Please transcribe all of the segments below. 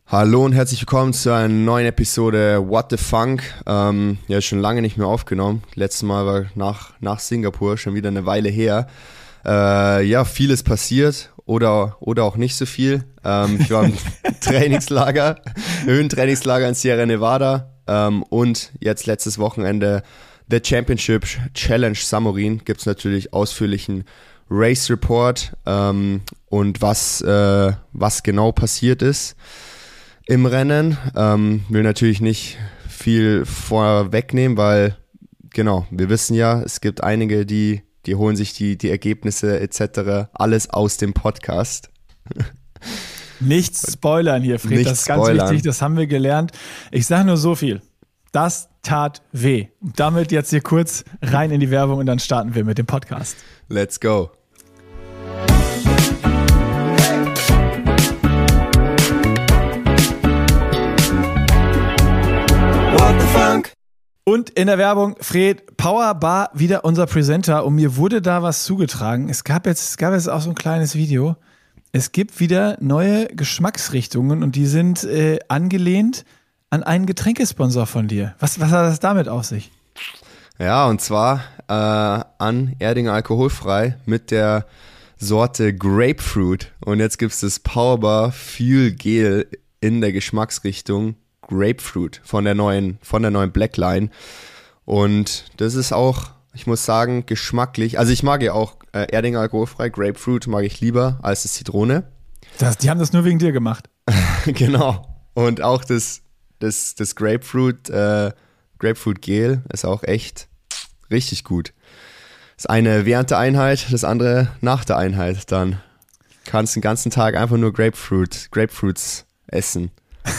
Hallo und herzlich willkommen zu einer neuen Episode What the Funk. Schon lange nicht mehr aufgenommen. Letztes Mal war nach Singapur, schon wieder eine Weile her. Vieles passiert oder auch nicht so viel. Ich war im Höhentrainingslager in Sierra Nevada und jetzt letztes Wochenende The Championship Challenge Samorin. Gibt es natürlich ausführlichen Race Report und was genau passiert ist im Rennen. Will natürlich nicht viel vorwegnehmen, weil genau, wir wissen ja, es gibt einige, die holen sich die Ergebnisse etc. alles aus dem Podcast. Nichts spoilern hier, Fred, das ist ganz wichtig, das haben wir gelernt. Ich sage nur so viel, das tat weh. Damit jetzt hier kurz rein in die Werbung und dann starten wir mit dem Podcast. Let's go. Und in der Werbung, Fred, Powerbar wieder unser Presenter und mir wurde da was zugetragen. Es gab jetzt auch so ein kleines Video. Es gibt wieder neue Geschmacksrichtungen und die sind angelehnt an einen Getränkesponsor von dir. Was hat das damit auf sich? Ja, und zwar an Erdinger Alkoholfrei mit der Sorte Grapefruit. Und jetzt gibt es das Powerbar Fuel Gel in der Geschmacksrichtung Grapefruit von der neuen Blackline. Und das ist auch, ich muss sagen, geschmacklich. Also ich mag ja auch Erdinger Alkoholfrei, Grapefruit mag ich lieber als das Zitrone. Die haben das nur wegen dir gemacht. Genau. Und auch das Grapefruit Gel ist auch echt richtig gut. Das eine während der Einheit, das andere nach der Einheit. Dann kannst du den ganzen Tag einfach nur Grapefruits essen.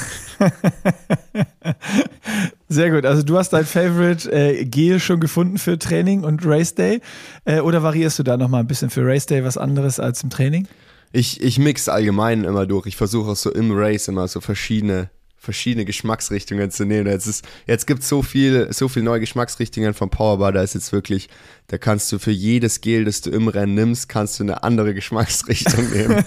Sehr gut, also du hast dein Favorite Gel schon gefunden für Training und Race Day oder variierst du da nochmal ein bisschen für Race Day was anderes als im Training? Ich mix allgemein immer durch, ich versuche auch so im Race immer so verschiedene Geschmacksrichtungen zu nehmen. Jetzt gibt es so viel neue Geschmacksrichtungen vom Powerbar, da kannst du für jedes Gel, das du im Rennen nimmst, kannst du eine andere Geschmacksrichtung nehmen.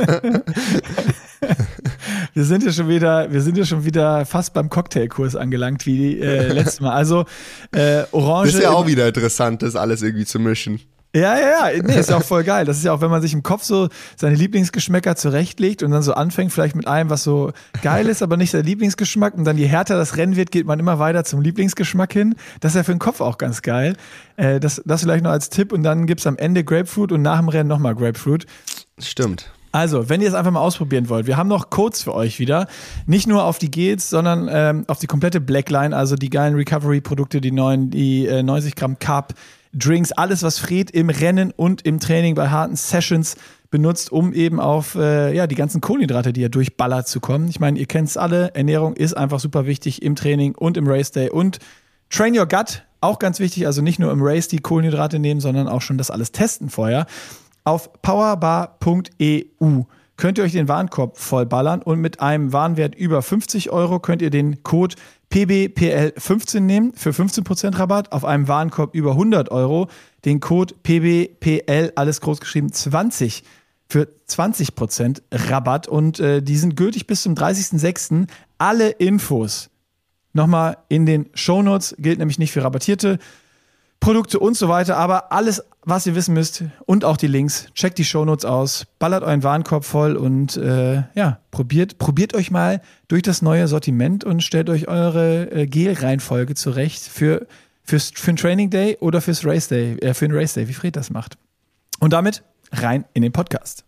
Wir sind ja schon wieder fast beim Cocktailkurs angelangt, wie letztes Mal. Also Orange. Das ist ja auch wieder interessant, das alles irgendwie zu mischen. Ja. Nee, ist ja auch voll geil. Das ist ja auch, wenn man sich im Kopf so seine Lieblingsgeschmäcker zurechtlegt und dann so anfängt, vielleicht mit einem, was so geil ist, aber nicht sein Lieblingsgeschmack. Und dann je härter das Rennen wird, geht man immer weiter zum Lieblingsgeschmack hin. Das ist ja für den Kopf auch ganz geil. Das vielleicht noch als Tipp. Und dann gibt's am Ende Grapefruit und nach dem Rennen nochmal Grapefruit. Stimmt. Also, wenn ihr es einfach mal ausprobieren wollt, wir haben noch Codes für euch wieder. Nicht nur auf die Gels, sondern auf die komplette Blackline, also die geilen Recovery-Produkte, die neuen, die 90 Gramm Carb Drinks, alles, was Fred im Rennen und im Training bei harten Sessions benutzt, um eben auf die ganzen Kohlenhydrate, die er durchballert, zu kommen. Ich meine, ihr kennt es alle, Ernährung ist einfach super wichtig im Training und im Race Day. Und Train Your Gut, auch ganz wichtig, also nicht nur im Race die Kohlenhydrate nehmen, sondern auch schon das alles testen vorher. Auf powerbar.eu könnt ihr euch den Warenkorb vollballern und mit einem Warenwert über 50 € könnt ihr den Code PBPL15 nehmen für 15% Rabatt. Auf einem Warenkorb über 100 € den Code PBPL, alles groß geschrieben, 20 für 20% Rabatt. Und die sind gültig bis zum 30.06. Alle Infos nochmal in den Shownotes, gilt nämlich nicht für rabattierte Produkte und so weiter, aber alles, was ihr wissen müsst und auch die Links, checkt die Shownotes aus, ballert euren Warenkorb voll und probiert euch mal durch das neue Sortiment und stellt euch eure Gel-Reihenfolge zurecht für einen Training Day oder für einen Race Day, wie Fred das macht. Und damit rein in den Podcast.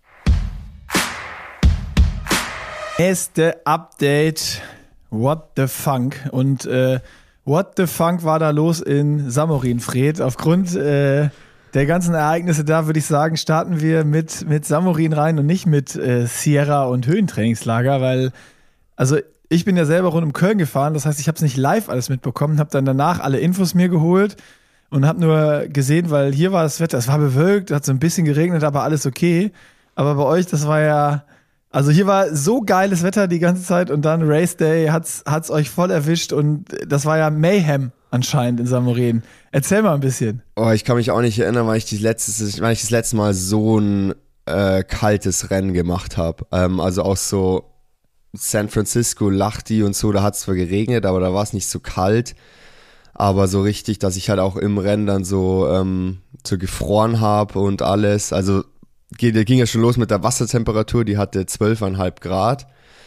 Erste Update, What the Funk und What the Funk war da los in Samorin, Fred? Aufgrund der ganzen Ereignisse da, würde ich sagen, starten wir mit Samorin rein und nicht mit Sierra und Höhentrainingslager, weil, also ich bin ja selber rund um Köln gefahren, das heißt, ich habe es nicht live alles mitbekommen, habe dann danach alle Infos mir geholt und habe nur gesehen, weil hier war das Wetter, es war bewölkt, hat so ein bisschen geregnet, aber alles okay. Aber bei euch, das war ja, also hier war so geiles Wetter die ganze Zeit und dann Race Day hat's euch voll erwischt und das war ja Mayhem anscheinend in Samorin. Erzähl mal ein bisschen. Oh, ich kann mich auch nicht erinnern, weil ich das letzte Mal so ein kaltes Rennen gemacht habe. Also auch so San Francisco, Lahti und so, da hat es zwar geregnet, aber da war es nicht so kalt. Aber so richtig, dass ich halt auch im Rennen dann so gefroren habe und alles. Also ging ja schon los mit der Wassertemperatur, die hatte 12,5 Grad.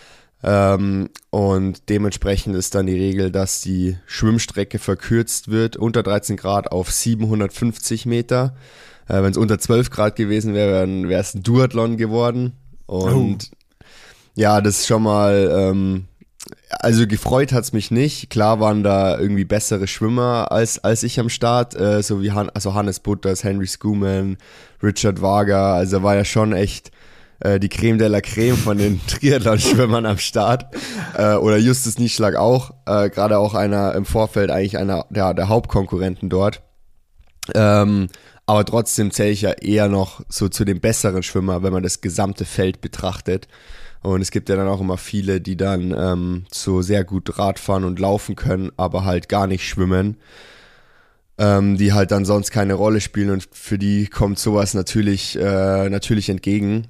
Und dementsprechend ist dann die Regel, dass die Schwimmstrecke verkürzt wird, unter 13 Grad auf 750 Meter. Wenn es unter 12 Grad gewesen wäre, wäre es ein Duathlon geworden. Und ja, das ist schon mal, also gefreut hat's mich nicht. Klar waren da irgendwie bessere Schwimmer als ich am Start, so wie Hannes Butters, Henry Skuman, Richard Varga. Also war ja schon echt die Creme de la Creme von den Triathlon-Schwimmern am Start. Oder Justus Nieschlag auch. Gerade auch einer im Vorfeld, eigentlich einer der Hauptkonkurrenten dort. Aber trotzdem zähle ich ja eher noch so zu den besseren Schwimmer, wenn man das gesamte Feld betrachtet. Und es gibt ja dann auch immer viele, die dann so sehr gut Radfahren und laufen können, aber halt gar nicht schwimmen, die halt dann sonst keine Rolle spielen, und für die kommt sowas natürlich entgegen.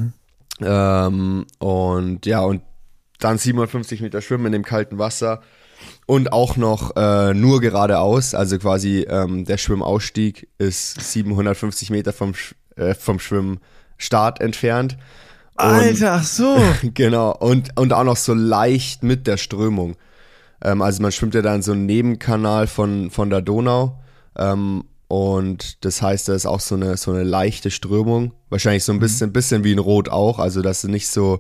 Und ja, und dann 750 Meter Schwimmen in dem kalten Wasser und auch noch nur geradeaus, also quasi der Schwimmausstieg ist 750 Meter vom Schwimmstart entfernt. Alter, ach so. Genau, und auch noch so leicht mit der Strömung. Also man schwimmt ja da in so einem Nebenkanal von der Donau, und das heißt, da ist auch so eine leichte Strömung. Wahrscheinlich so ein bisschen wie in Rot auch, also das ist nicht so,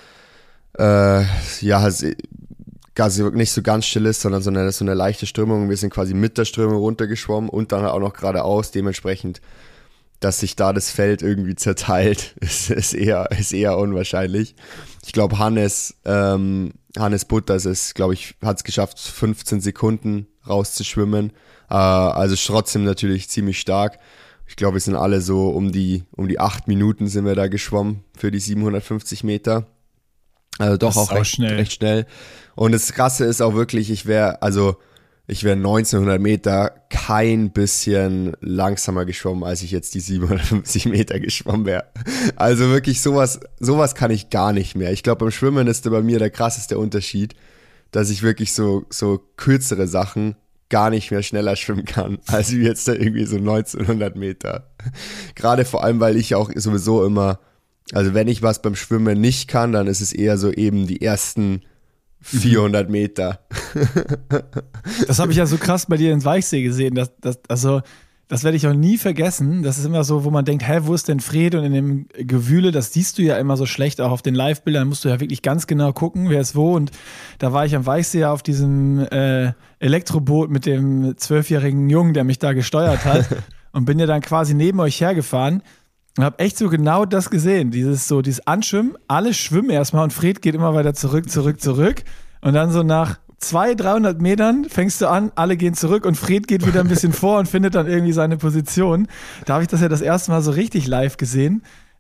nicht so ganz still ist, sondern so eine leichte Strömung. Wir sind quasi mit der Strömung runtergeschwommen und dann auch noch geradeaus, dementsprechend, dass sich da das Feld irgendwie zerteilt, ist eher unwahrscheinlich. Ich glaube, Hannes Butters hat es geschafft, 15 Sekunden rauszuschwimmen. Also trotzdem natürlich ziemlich stark. Ich glaube, wir sind alle so um die 8 Minuten sind wir da geschwommen für die 750 Meter. Also doch auch recht schnell. Und das Krasse ist auch wirklich, ich wäre 1900 Meter kein bisschen langsamer geschwommen, als ich jetzt die 750 Meter geschwommen wäre. Also wirklich sowas kann ich gar nicht mehr. Ich glaube, beim Schwimmen ist bei mir der krasseste Unterschied, dass ich wirklich so kürzere Sachen gar nicht mehr schneller schwimmen kann, als jetzt da irgendwie so 1900 Meter. Gerade vor allem, weil ich auch sowieso immer, also wenn ich was beim Schwimmen nicht kann, dann ist es eher so eben die ersten 400 Meter. Das habe ich ja so krass bei dir in Weichsee gesehen. Das werde ich auch nie vergessen. Das ist immer so, wo man denkt, wo ist denn Fred? Und in dem Gewühle, das siehst du ja immer so schlecht, auch auf den Live-Bildern musst du ja wirklich ganz genau gucken, wer ist wo. Und da war ich am Weichsee auf diesem Elektroboot mit dem 12-jährigen Jungen, der mich da gesteuert hat, und bin ja dann quasi neben euch hergefahren und habe echt so genau das gesehen. Dieses Anschwimmen, alle schwimmen erstmal und Fred geht immer weiter zurück. Und dann so nach 200-300 Metern fängst du an, alle gehen zurück und Fred geht wieder ein bisschen vor und findet dann irgendwie seine Position. Da habe ich das ja das erste Mal so richtig live gesehen.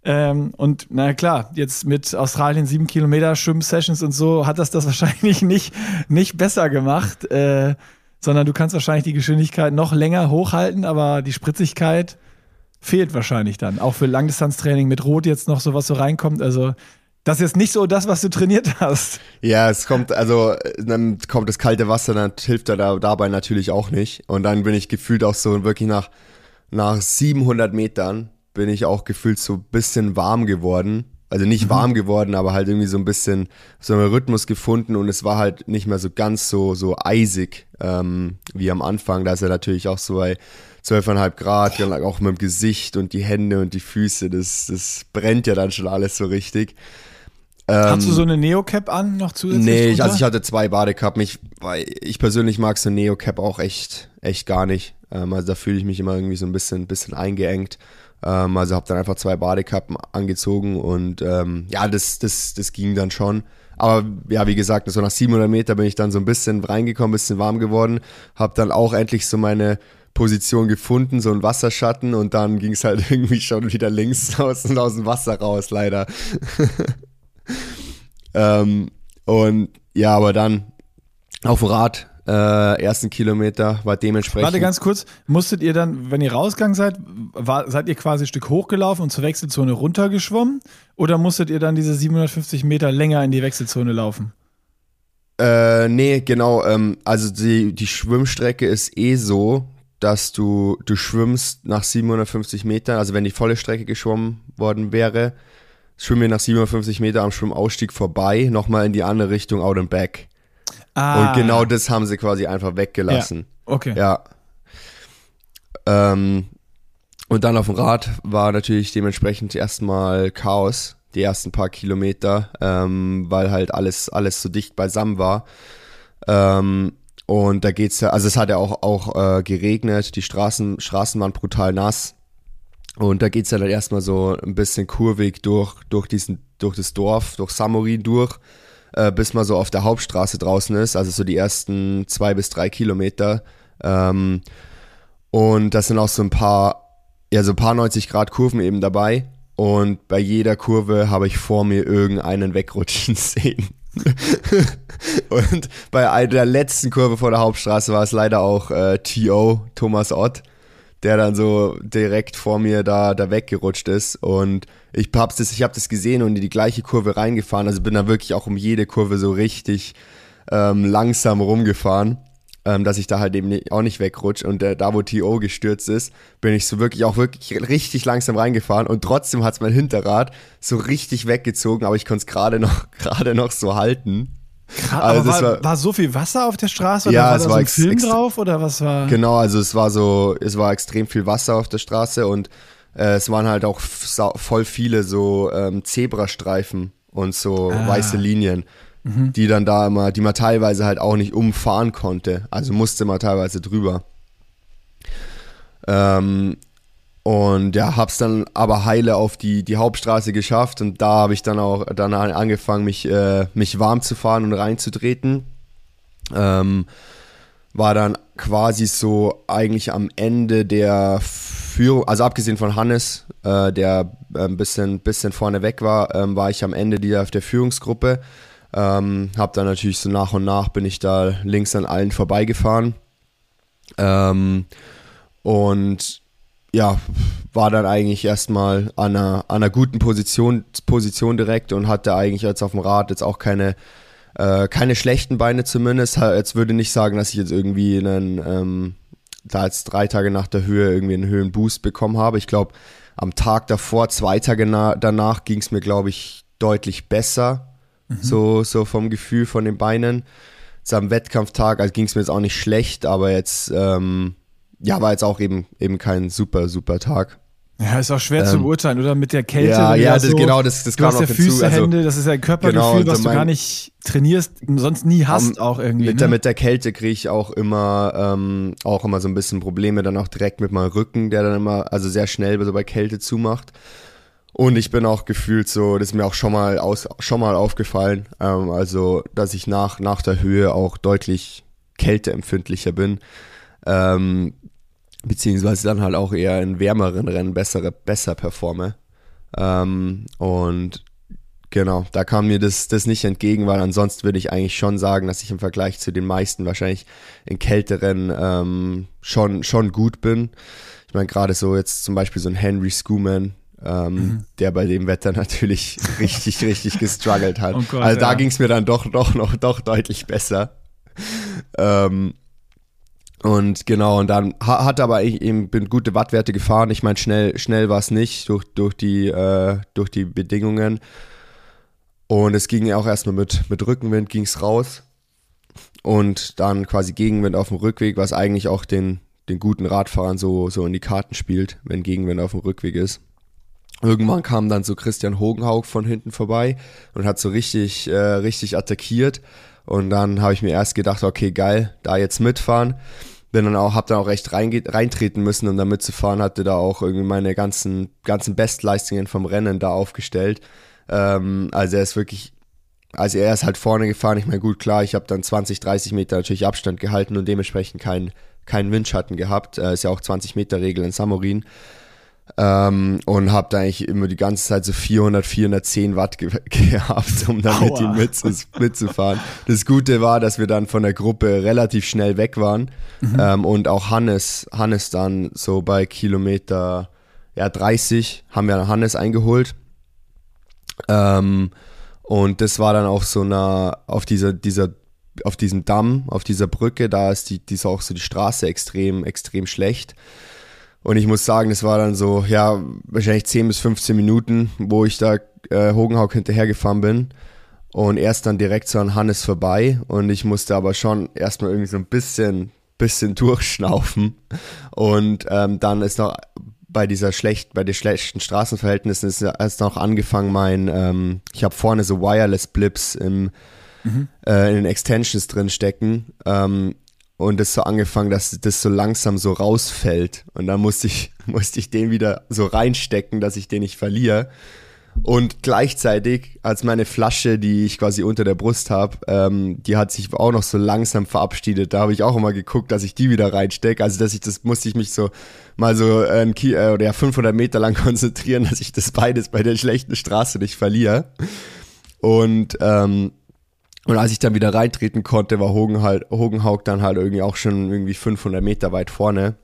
Und na klar, jetzt mit Australien 7 Kilometer Schwimm-Sessions und so hat das wahrscheinlich nicht besser gemacht, sondern du kannst wahrscheinlich die Geschwindigkeit noch länger hochhalten, aber die Spritzigkeit fehlt wahrscheinlich dann. Auch für Langdistanztraining mit Rot jetzt noch sowas so reinkommt, also das ist jetzt nicht so das, was du trainiert hast. Ja, dann kommt das kalte Wasser, dann hilft er dabei natürlich auch nicht. Und dann bin ich gefühlt auch so wirklich nach 700 Metern bin ich auch gefühlt so ein bisschen warm geworden. Also nicht warm geworden, aber halt irgendwie so ein bisschen so einen Rhythmus gefunden, und es war halt nicht mehr so ganz so eisig wie am Anfang. Da ist er natürlich auch so bei 12,5 Grad, auch mit dem Gesicht und die Hände und die Füße, das brennt ja dann schon alles so richtig. Hast du so eine Neocap an noch zusätzlich? Nee, ich hatte 2 Badekappen. Ich persönlich mag so Neocap auch echt gar nicht. Also da fühle ich mich immer irgendwie so ein bisschen eingeengt. Also habe dann einfach 2 Badekappen angezogen und das ging dann schon. Aber ja, wie gesagt, so nach 700 Meter bin ich dann so ein bisschen reingekommen, ein bisschen warm geworden. Habe dann auch endlich so meine Position gefunden, so ein Wasserschatten, und dann ging es halt irgendwie schon wieder links aus dem Wasser raus, leider. Und ja, aber dann auf dem Rad ersten Kilometer war dementsprechend. Warte ganz kurz, musstet ihr dann, wenn ihr rausgegangen seid, seid ihr quasi ein Stück hochgelaufen und zur Wechselzone runtergeschwommen? Oder musstet ihr dann diese 750 Meter länger in die Wechselzone laufen? Nee, genau. Also die Schwimmstrecke ist so, dass du schwimmst nach 750 Metern, also wenn die volle Strecke geschwommen worden wäre, schwimmen wir nach 750 Metern am Schwimmausstieg vorbei, nochmal in die andere Richtung, out and back. Und genau das haben sie quasi einfach weggelassen. Ja, okay. Ja. Und dann auf dem Rad war natürlich dementsprechend erstmal Chaos, die ersten paar Kilometer, weil halt alles so dicht beisammen war. Und da geht's ja, also es hat ja auch geregnet, die Straßen waren brutal nass. Und da geht's ja dann erstmal so ein bisschen kurvig durch das Dorf, durch Samorin durch, bis man so auf der Hauptstraße draußen ist, also so die ersten 2 bis 3 Kilometer. Und das sind auch so ein paar 90 Grad Kurven eben dabei. Und bei jeder Kurve habe ich vor mir irgendeinen wegrutschen sehen. Und bei der letzten Kurve vor der Hauptstraße war es leider auch T.O., Thomas Ott, der dann so direkt vor mir da weggerutscht ist. Und ich hab das gesehen und in die gleiche Kurve reingefahren. Also bin da wirklich auch um jede Kurve so richtig langsam rumgefahren, dass ich da halt eben auch nicht wegrutsche. Und da, wo T.O. gestürzt ist, bin ich so wirklich richtig langsam reingefahren. Und trotzdem hat's mein Hinterrad so richtig weggezogen, aber ich konnte es gerade noch so halten. Also aber war so viel Wasser auf der Straße oder ja, war da so ein Film drauf oder was war? Genau, also es war extrem viel Wasser auf der Straße und es waren halt auch voll viele so Zebrastreifen und so weiße Linien, die dann die man teilweise halt auch nicht umfahren konnte, also musste man teilweise drüber. Und ja, hab's dann aber heile auf die Hauptstraße geschafft und da habe ich dann auch angefangen, mich warm zu fahren und reinzutreten. War dann quasi so eigentlich am Ende der Führung, also abgesehen von Hannes, der ein bisschen vorne weg war, war ich am Ende der Führungsgruppe. Hab dann natürlich so nach und nach bin ich da links an allen vorbeigefahren. Und ja, war dann eigentlich erstmal an einer guten Position direkt und hatte eigentlich jetzt auf dem Rad jetzt auch keine schlechten Beine zumindest. Jetzt würde nicht sagen, dass ich jetzt irgendwie da jetzt 3 Tage nach der Höhe irgendwie einen Höhenboost bekommen habe. Ich glaube, am Tag davor, 2 Tage danach ging es mir, glaube ich, deutlich besser. So vom Gefühl von den Beinen. Jetzt am Wettkampftag, also ging es mir jetzt auch nicht schlecht, aber jetzt war jetzt auch eben kein super Tag. Ja, ist auch schwer zu beurteilen, oder? Mit der Kälte. Das kam noch hinzu. Füße, Hände, das ist ein Körpergefühl, was du gar nicht trainierst, sonst nie hast auch irgendwie. Mit der Kälte kriege ich auch immer so ein bisschen Probleme, dann auch direkt mit meinem Rücken, der dann immer, also sehr schnell so bei Kälte zumacht. Und ich bin auch gefühlt so, das ist mir auch schon mal aufgefallen, also dass ich nach der Höhe auch deutlich kälteempfindlicher bin. Beziehungsweise dann halt auch eher in wärmeren Rennen besser performe. Und genau, da kam mir das nicht entgegen, weil ansonsten würde ich eigentlich schon sagen, dass ich im Vergleich zu den meisten wahrscheinlich in kälteren schon gut bin. Ich meine, gerade so jetzt zum Beispiel so ein Henry Schoeman, der bei dem Wetter natürlich richtig gestruggelt hat. Oh Gott, also da ging es mir dann doch deutlich besser. Und genau, und dann hatte aber ich eben bin gute Wattwerte gefahren. Ich meine, schnell war es nicht durch die Bedingungen. Und es ging ja auch erstmal mit Rückenwind ging's raus. Und dann quasi Gegenwind auf dem Rückweg, was eigentlich auch den guten Radfahrern so in die Karten spielt, wenn Gegenwind auf dem Rückweg ist. Irgendwann kam dann so Christian Hogenhaug von hinten vorbei und hat so richtig attackiert. Und dann habe ich mir erst gedacht, okay, geil, da jetzt mitfahren. Hab dann auch echt reintreten müssen, um da mitzufahren, hatte da auch irgendwie meine ganzen Bestleistungen vom Rennen da aufgestellt. Also er ist halt vorne gefahren. Ich meine, gut, klar, ich habe dann 20, 30 Meter natürlich Abstand gehalten und dementsprechend keinen Windschatten gehabt. Ist ja auch 20 Meter Regel in Samorin. Und habe da eigentlich immer die ganze Zeit so 400, 410 Watt gehabt, um dann mit ihm mitzufahren. Das Gute war, dass wir dann von der Gruppe relativ schnell weg waren und auch Hannes dann so bei Kilometer 30 haben wir Hannes eingeholt. Und das war dann auch so auf diesem Damm, auf dieser Brücke, da ist die ist auch so die Straße extrem, extrem schlecht. Und ich muss sagen, das war dann so, ja, wahrscheinlich 10 bis 15 Minuten, wo ich da Hogenhaug hinterhergefahren bin. Und erst dann direkt so an Hannes vorbei. Und ich musste aber schon erstmal irgendwie so ein bisschen durchschnaufen. Und dann ist noch bei den schlechten Straßenverhältnissen ist erst noch angefangen, ich habe vorne so Wireless-Blips in den Extensions drin stecken. Und das so angefangen, dass das so langsam so rausfällt. Und dann musste ich den wieder so reinstecken, dass ich den nicht verliere. Und gleichzeitig, als meine Flasche, die ich quasi unter der Brust habe, die hat sich auch noch so langsam verabschiedet. Da habe ich auch immer geguckt, dass ich die wieder reinstecke. Also musste ich mich so mal so 500 Meter lang konzentrieren, dass ich das beides bei der schlechten Straße nicht verliere. Und als ich dann wieder reintreten konnte, war Hogenhaug dann halt irgendwie auch schon irgendwie 500 Meter weit vorne.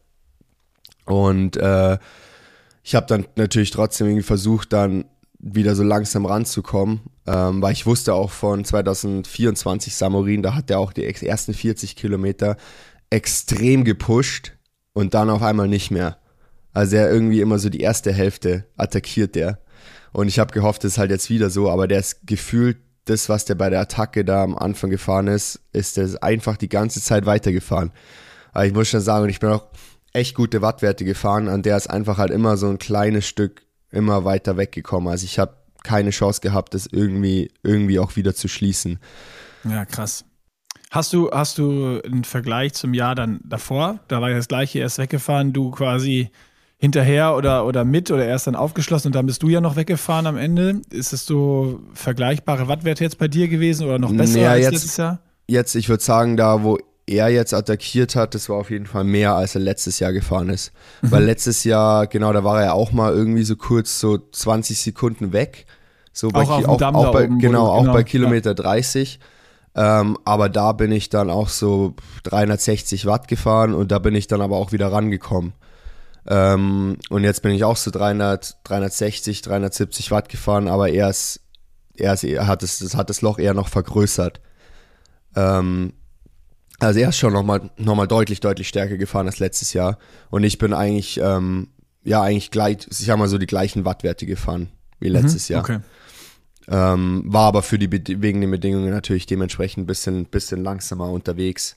Und ich habe dann natürlich trotzdem irgendwie versucht, dann wieder so langsam ranzukommen, weil ich wusste auch von 2024 Samorin, da hat er auch die ersten 40 Kilometer extrem gepusht und dann auf einmal nicht mehr. Also er irgendwie immer so die erste Hälfte attackiert der. Und ich habe gehofft, das ist halt jetzt wieder so, aber der ist gefühlt, das, was der bei der Attacke da am Anfang gefahren ist der einfach die ganze Zeit weitergefahren. Aber ich muss schon sagen, ich bin auch echt gute Wattwerte gefahren, an der ist einfach halt immer so ein kleines Stück immer weiter weggekommen. Also ich habe keine Chance gehabt, das irgendwie auch wieder zu schließen. Ja, krass. Hast du einen Vergleich zum Jahr dann davor? Da war ja das gleiche, erst weggefahren, du quasi hinterher oder mit oder erst dann aufgeschlossen und dann bist du ja noch weggefahren am Ende. Ist es so vergleichbare Wattwerte jetzt bei dir gewesen oder noch besser als letztes Jahr? Jetzt, ich würde sagen, da wo er jetzt attackiert hat, das war auf jeden Fall mehr, als er letztes Jahr gefahren ist. Weil letztes Jahr, genau, da war er auch mal irgendwie so kurz so 20 Sekunden weg. So auch bei, auf dem Damm auch da oben, auch bei Kilometer 30. Aber da bin ich dann auch so 360 Watt gefahren und da bin ich dann aber auch wieder rangekommen. Und jetzt bin ich auch so 360, 370 Watt gefahren, aber hat das Loch eher noch vergrößert. Also er ist schon nochmal deutlich stärker gefahren als letztes Jahr. Und ich bin eigentlich gleich, ich sag mal so die gleichen Wattwerte gefahren wie letztes Jahr. Okay. War aber wegen den Bedingungen natürlich dementsprechend ein bisschen langsamer unterwegs.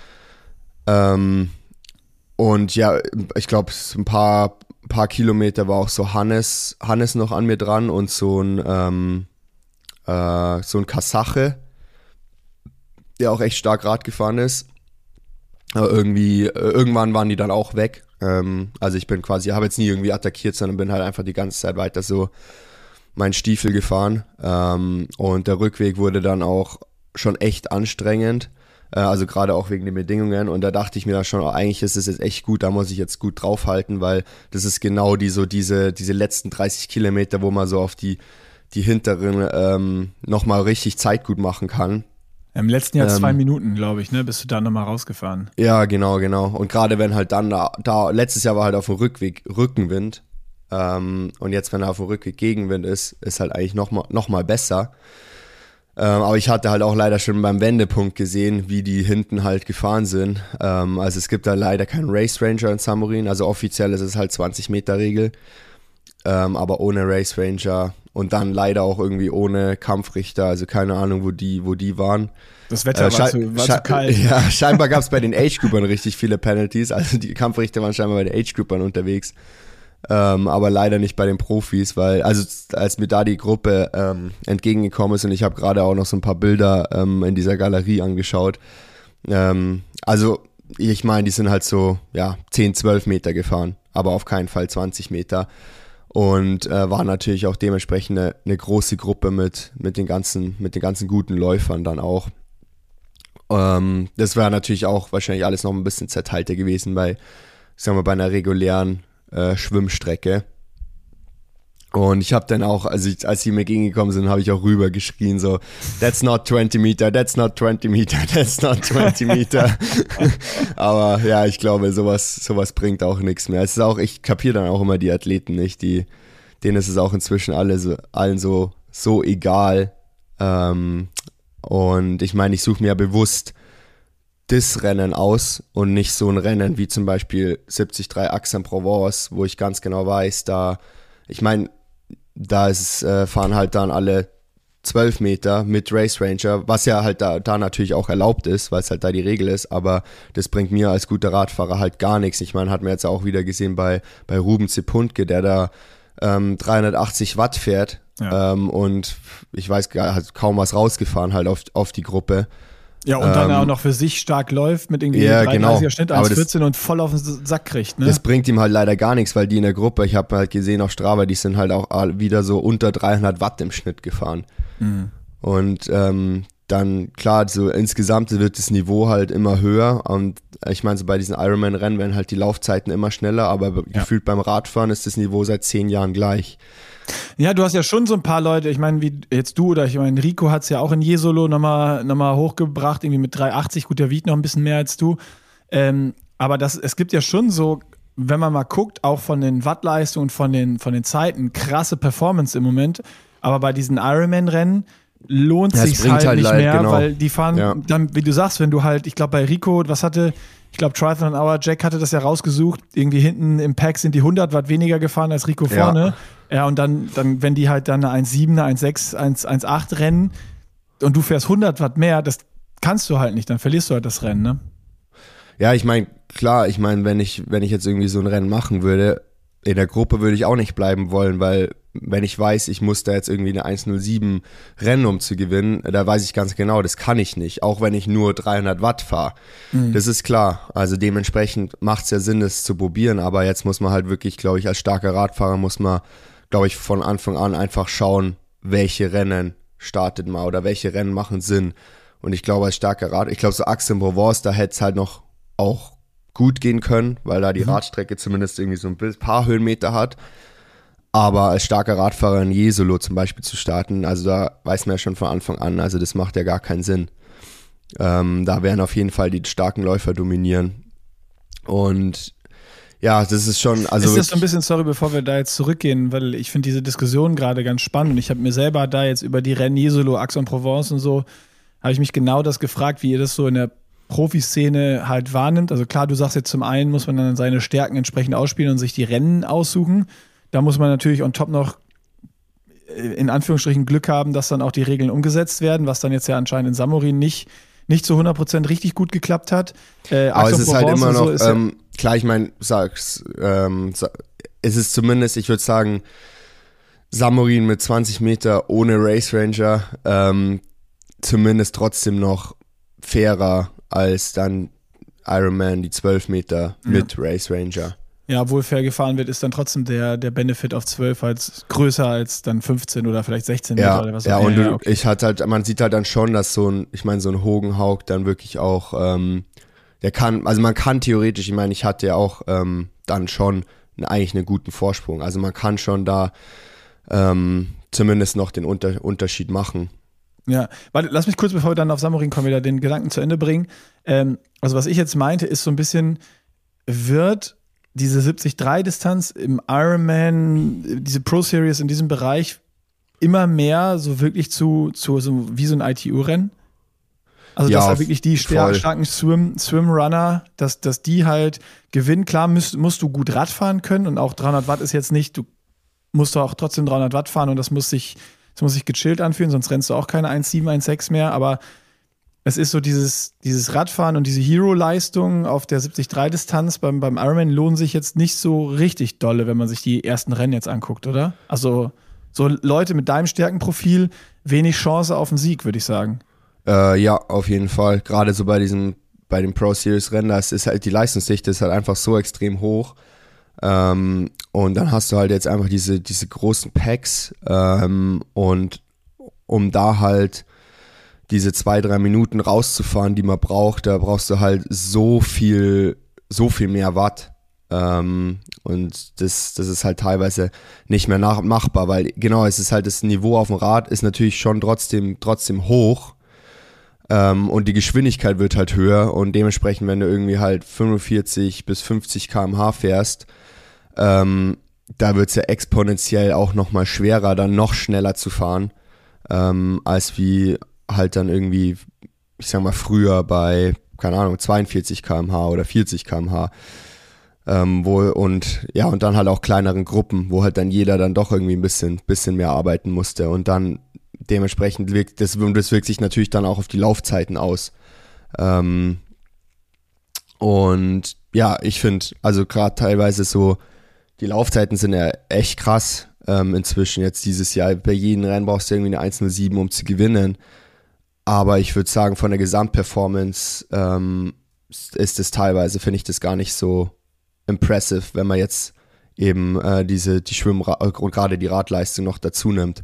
Und ja, ich glaube, ein paar Kilometer war auch so Hannes noch an mir dran und so ein Kasache, der auch echt stark Rad gefahren ist. Aber irgendwann waren die dann auch weg. Also ich bin quasi, habe jetzt nie irgendwie attackiert, sondern bin halt einfach die ganze Zeit weiter so meinen Stiefel gefahren. Und der Rückweg wurde dann auch schon echt anstrengend. Also gerade auch wegen den Bedingungen. Und da dachte ich mir dann schon, eigentlich ist es jetzt echt gut, da muss ich jetzt gut draufhalten, weil das ist genau diese letzten 30 Kilometer, wo man so auf die hinteren nochmal richtig Zeit gut machen kann. Im letzten Jahr 2 Minuten, glaube ich, ne? Bist du da nochmal rausgefahren. Ja, genau. Und gerade wenn halt dann da letztes Jahr war halt auf dem Rückweg Rückenwind. Und jetzt, wenn er auf dem Rückweg Gegenwind ist halt eigentlich noch mal besser. Aber ich hatte halt auch leider schon beim Wendepunkt gesehen, wie die hinten halt gefahren sind. Also es gibt da leider keinen Race Ranger in Samorin. Also offiziell ist es halt 20 Meter Regel. Aber ohne Race Ranger und dann leider auch irgendwie ohne Kampfrichter. Also keine Ahnung, wo die waren. Das Wetter war zu kalt. Ja, scheinbar gab es bei den Age-Groupern richtig viele Penalties. Also die Kampfrichter waren scheinbar bei den Age-Groupern unterwegs. Aber leider nicht bei den Profis, weil, also als mir da die Gruppe entgegengekommen ist und ich habe gerade auch noch so ein paar Bilder in dieser Galerie angeschaut. Also ich meine, die sind halt so 10, 12 Meter gefahren, aber auf keinen Fall 20 Meter. Und war natürlich auch dementsprechend eine große Gruppe mit den ganzen guten Läufern dann auch. Das wäre natürlich auch wahrscheinlich alles noch ein bisschen zerteilter gewesen bei einer regulären Schwimmstrecke. Und ich habe dann auch, als sie mir gegengekommen sind, habe ich auch rüber geschrien, so, that's not 20 Meter, that's not 20 Meter, that's not 20 Meter. Aber ja, ich glaube, sowas bringt auch nichts mehr. Es ist auch, ich kapiere dann auch immer die Athleten nicht, denen ist es auch inzwischen allen so egal. Und ich meine, ich suche mir ja bewusst das Rennen aus und nicht so ein Rennen wie zum Beispiel 73 Aix-en-Provence, wo ich ganz genau weiß, fahren halt dann alle 12 Meter mit Race Ranger, was ja halt da natürlich auch erlaubt ist, weil es halt da die Regel ist, aber das bringt mir als guter Radfahrer halt gar nichts. Ich meine, hat man jetzt auch wieder gesehen bei Ruben Sepuntke, der da 380 Watt fährt, ja. Und ich weiß gar hat kaum was rausgefahren halt auf die Gruppe. Ja, und dann auch noch für sich stark läuft mit irgendwie 33er Schnitt, 1,14 und voll auf den Sack kriegt. Ne? Das bringt ihm halt leider gar nichts, weil die in der Gruppe, ich habe halt gesehen auf Strava, die sind halt auch wieder so unter 300 Watt im Schnitt gefahren. Mhm. Und dann, klar, so insgesamt wird das Niveau halt immer höher und ich meine, so bei diesen Ironman-Rennen werden halt die Laufzeiten immer schneller, aber gefühlt beim Radfahren ist das Niveau seit 10 Jahren gleich. Ja, du hast ja schon so ein paar Leute, ich meine, wie jetzt du oder ich meine, Rico hat es ja auch in Jesolo nochmal hochgebracht, irgendwie mit 380, gut, der wiegt noch ein bisschen mehr als du. Aber es gibt ja schon so, wenn man mal guckt, auch von den Wattleistungen, von den Zeiten, krasse Performance im Moment. Aber bei diesen Ironman-Rennen lohnt sich's halt nicht mehr, genau. Weil die fahren dann, wie du sagst, wenn du halt, ich glaube bei Rico, ich glaube Triathlon Hour, Jack hatte das ja rausgesucht, irgendwie hinten im Pack sind die 100 Watt weniger gefahren als Rico vorne. Ja, und dann, wenn die halt dann eine 1,7, eine 1,6, 1,8 rennen und du fährst 100 Watt mehr, das kannst du halt nicht, dann verlierst du halt das Rennen, ne? Ja, ich meine, klar, wenn ich jetzt irgendwie so ein Rennen machen würde, in der Gruppe würde ich auch nicht bleiben wollen, weil wenn ich weiß, ich muss da jetzt irgendwie eine 1,07 rennen, um zu gewinnen, da weiß ich ganz genau, das kann ich nicht, auch wenn ich nur 300 Watt fahre. Mhm. Das ist klar, also dementsprechend macht es ja Sinn, das zu probieren, aber jetzt muss man halt wirklich, glaube ich, als starker Radfahrer muss man, glaube ich, von Anfang an einfach schauen, welche Rennen startet man oder welche Rennen machen Sinn. Und ich glaube, als starker so Aix-en-Provence, da hätte es halt noch auch gut gehen können, weil da die Radstrecke zumindest irgendwie so ein paar Höhenmeter hat. Aber als starker Radfahrer in Jesolo zum Beispiel zu starten, also da weiß man ja schon von Anfang an, also das macht ja gar keinen Sinn. Da werden auf jeden Fall die starken Läufer dominieren. Und ja, das ist schon, also. Ist das so ein bisschen, sorry, bevor wir da jetzt zurückgehen, weil ich finde diese Diskussion gerade ganz spannend und ich habe mir selber da jetzt über die Rennen Jesolo, Aix-en-Provence und so, habe ich mich genau das gefragt, wie ihr das so in der Profiszene halt wahrnimmt. Also klar, du sagst jetzt zum einen, muss man dann seine Stärken entsprechend ausspielen und sich die Rennen aussuchen. Da muss man natürlich on top noch in Anführungsstrichen Glück haben, dass dann auch die Regeln umgesetzt werden, was dann jetzt ja anscheinend in Samorin nicht zu 100% richtig gut geklappt hat. Aber es ist halt immer noch, so klar, ich meine, es ist zumindest, ich würde sagen, Samorin mit 20 Meter ohne Race Ranger zumindest trotzdem noch fairer als dann Ironman, die 12 Meter mit Race Ranger. Ja, obwohl fair gefahren wird, ist dann trotzdem der Benefit auf 12 halt größer als dann 15 oder vielleicht 16 Meter oder was. Ja, und okay. Man sieht halt dann schon, dass so ein Hogan Haug dann wirklich auch, man kann theoretisch, ich meine, ich hatte ja auch dann schon eigentlich einen guten Vorsprung. Also man kann schon da zumindest noch den Unterschied machen. Ja, warte, lass mich kurz, bevor wir dann auf Samorin kommen, wieder den Gedanken zu Ende bringen. Also was ich jetzt meinte, ist so ein bisschen, wird diese 73-Distanz im Ironman, diese Pro-Series in diesem Bereich immer mehr so wirklich zu so wie so ein ITU-Rennen? Also dass da wirklich die starken Swim-Runner, dass die halt gewinnen. Klar musst du gut Rad fahren können und auch 300 Watt ist jetzt nicht, du musst auch trotzdem 300 Watt fahren und das muss sich gechillt anfühlen, sonst rennst du auch keine 1,7, 1,6 mehr, aber es ist so dieses Radfahren und diese Hero-Leistung auf der 73-Distanz beim Ironman lohnen sich jetzt nicht so richtig dolle, wenn man sich die ersten Rennen jetzt anguckt, oder? Also so Leute mit deinem Stärkenprofil, wenig Chance auf den Sieg, würde ich sagen. Ja, auf jeden Fall. Gerade so bei den Pro-Series-Rennen, da ist halt die Leistungsdichte ist halt einfach so extrem hoch. Und dann hast du halt jetzt einfach diese großen Packs und um da halt diese 2-3 Minuten rauszufahren, die man braucht, da brauchst du halt so viel mehr Watt. Und das ist halt teilweise nicht mehr machbar, weil genau, es ist halt das Niveau auf dem Rad ist natürlich schon trotzdem hoch. Und die Geschwindigkeit wird halt höher und dementsprechend, wenn du irgendwie halt 45 bis 50 km/h fährst, da wird es ja exponentiell auch nochmal schwerer, dann noch schneller zu fahren, als wie halt dann irgendwie, ich sag mal, früher bei, keine Ahnung, 42 km/h oder 40 km/h. Und dann halt auch kleineren Gruppen, wo halt dann jeder dann doch irgendwie ein bisschen mehr arbeiten musste und dann dementsprechend wirkt das wirkt sich natürlich dann auch auf die Laufzeiten aus. Und ja, ich finde, also gerade teilweise so, die Laufzeiten sind ja echt krass inzwischen jetzt dieses Jahr. Bei jedem Rennen brauchst du irgendwie eine 1:07, um zu gewinnen. Aber ich würde sagen, von der Gesamtperformance ist es teilweise, finde ich das gar nicht so impressive, wenn man jetzt eben und gerade die Radleistung noch dazu nimmt.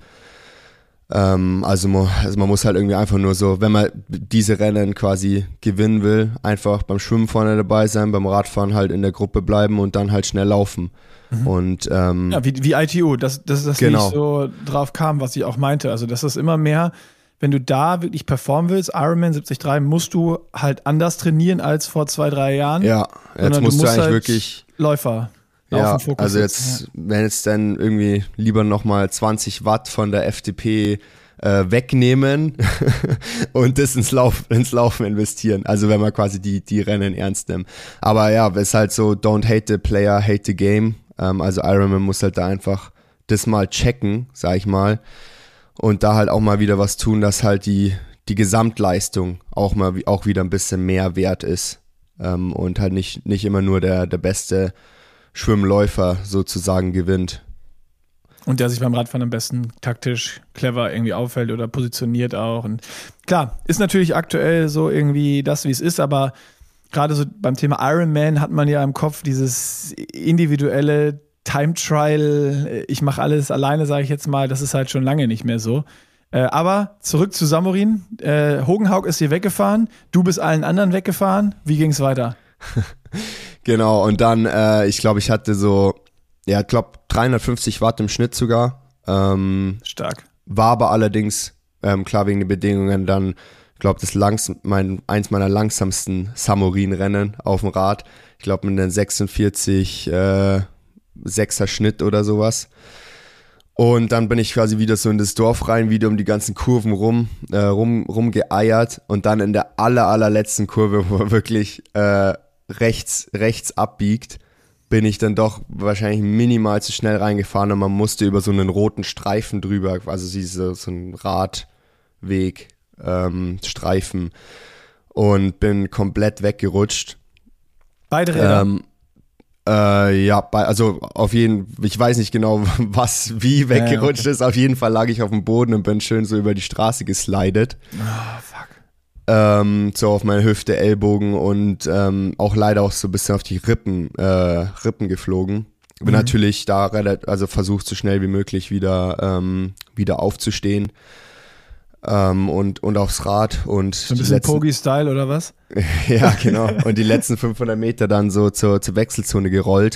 Also man muss halt irgendwie einfach nur so, wenn man diese Rennen quasi gewinnen will, einfach beim Schwimmen vorne dabei sein, beim Radfahren halt in der Gruppe bleiben und dann halt schnell laufen. Und ja, wie ITU, das genau. Wie ich so drauf kam, was ich auch meinte. Also das ist immer mehr, wenn du da wirklich performen willst, Ironman 73, musst du halt anders trainieren als vor 2-3 Jahren. Ja, jetzt musst du eigentlich halt wirklich Läufer. Ja, also jetzt, wenn jetzt dann irgendwie lieber nochmal 20 Watt von der FDP wegnehmen und das ins Laufen investieren. Also wenn man quasi die Rennen ernst nimmt. Aber ja, es ist halt so, don't hate the player, hate the game. Also Ironman muss halt da einfach das mal checken, sag ich mal. Und da halt auch mal wieder was tun, dass halt die Gesamtleistung auch wieder ein bisschen mehr wert ist. Und halt nicht immer nur der beste Schwimmläufer sozusagen gewinnt. Und der sich beim Radfahren am besten taktisch clever irgendwie auffällt oder positioniert auch. Und klar, ist natürlich aktuell so irgendwie das, wie es ist, aber gerade so beim Thema Ironman hat man ja im Kopf dieses individuelle Time Trial, ich mache alles alleine, sage ich jetzt mal, das ist halt schon lange nicht mehr so. Aber zurück zu Samorin. Hogenhaug ist hier weggefahren, du bist allen anderen weggefahren. Wie ging es weiter? Genau, und dann, ich glaube, ich hatte so, 350 Watt im Schnitt sogar. Stark. War aber allerdings, klar wegen den Bedingungen, dann, ich glaube, eins meiner langsamsten Samorin-Rennen auf dem Rad. Ich glaube, mit einem 46 6er Schnitt oder sowas. Und dann bin ich quasi wieder so in das Dorf rein, wieder um die ganzen Kurven rumgeeiert und dann in der allerletzten Kurve, wo er wirklich rechts abbiegt, bin ich dann doch wahrscheinlich minimal zu schnell reingefahren und man musste über so einen roten Streifen drüber, also so ein Radweg, Streifen, und bin komplett weggerutscht. Beide Räder? Also auf ich weiß nicht genau, wie weggerutscht ist. Auf jeden Fall lag ich auf dem Boden und bin schön so über die Straße geslidet. Oh, fuck. So auf meine Hüfte, Ellbogen und auch leider auch so ein bisschen auf die Rippen geflogen. Bin natürlich da versucht so schnell wie möglich wieder aufzustehen. Und aufs Rad und so ein bisschen Pogi-Style oder was? Ja, genau. Und die letzten 500 Meter dann so zur Wechselzone gerollt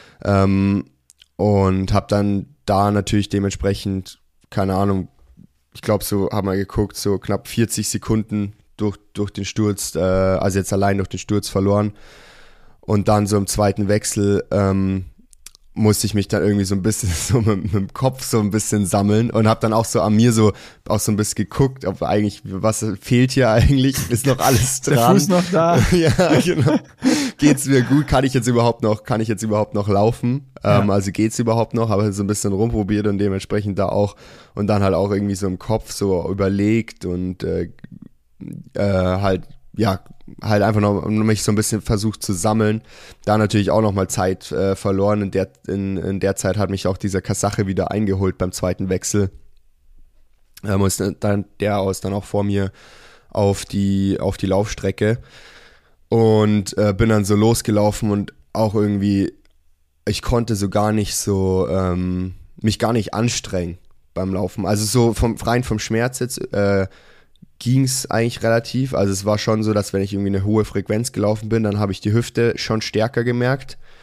und habe dann da natürlich dementsprechend, keine Ahnung, ich glaube so, haben wir geguckt, so knapp 40 Sekunden durch den Sturz, also jetzt allein durch den Sturz verloren. Und dann so im zweiten Wechsel musste ich mich dann irgendwie so ein bisschen so mit dem Kopf so ein bisschen sammeln und habe dann auch so an mir so auch so ein bisschen geguckt, ob eigentlich, was fehlt hier eigentlich, ist noch alles dran. Der Fuß noch da. Ja, genau. Geht's mir gut? Kann ich jetzt überhaupt noch laufen? Ja. Also geht's überhaupt noch? Habe so ein bisschen rumprobiert und dementsprechend da auch und dann halt auch irgendwie so im Kopf so überlegt und halt einfach noch mich so ein bisschen versucht zu sammeln. Da natürlich auch nochmal Zeit verloren. In der Zeit hat mich auch dieser Kasache wieder eingeholt beim zweiten Wechsel. Ist dann dann auch vor mir auf die Laufstrecke und bin dann so losgelaufen und auch irgendwie, ich konnte so gar nicht so mich gar nicht anstrengen beim Laufen. Also so rein vom Schmerz jetzt ging es eigentlich relativ. Also es war schon so, dass wenn ich irgendwie eine hohe Frequenz gelaufen bin, dann habe ich die Hüfte schon stärker gemerkt.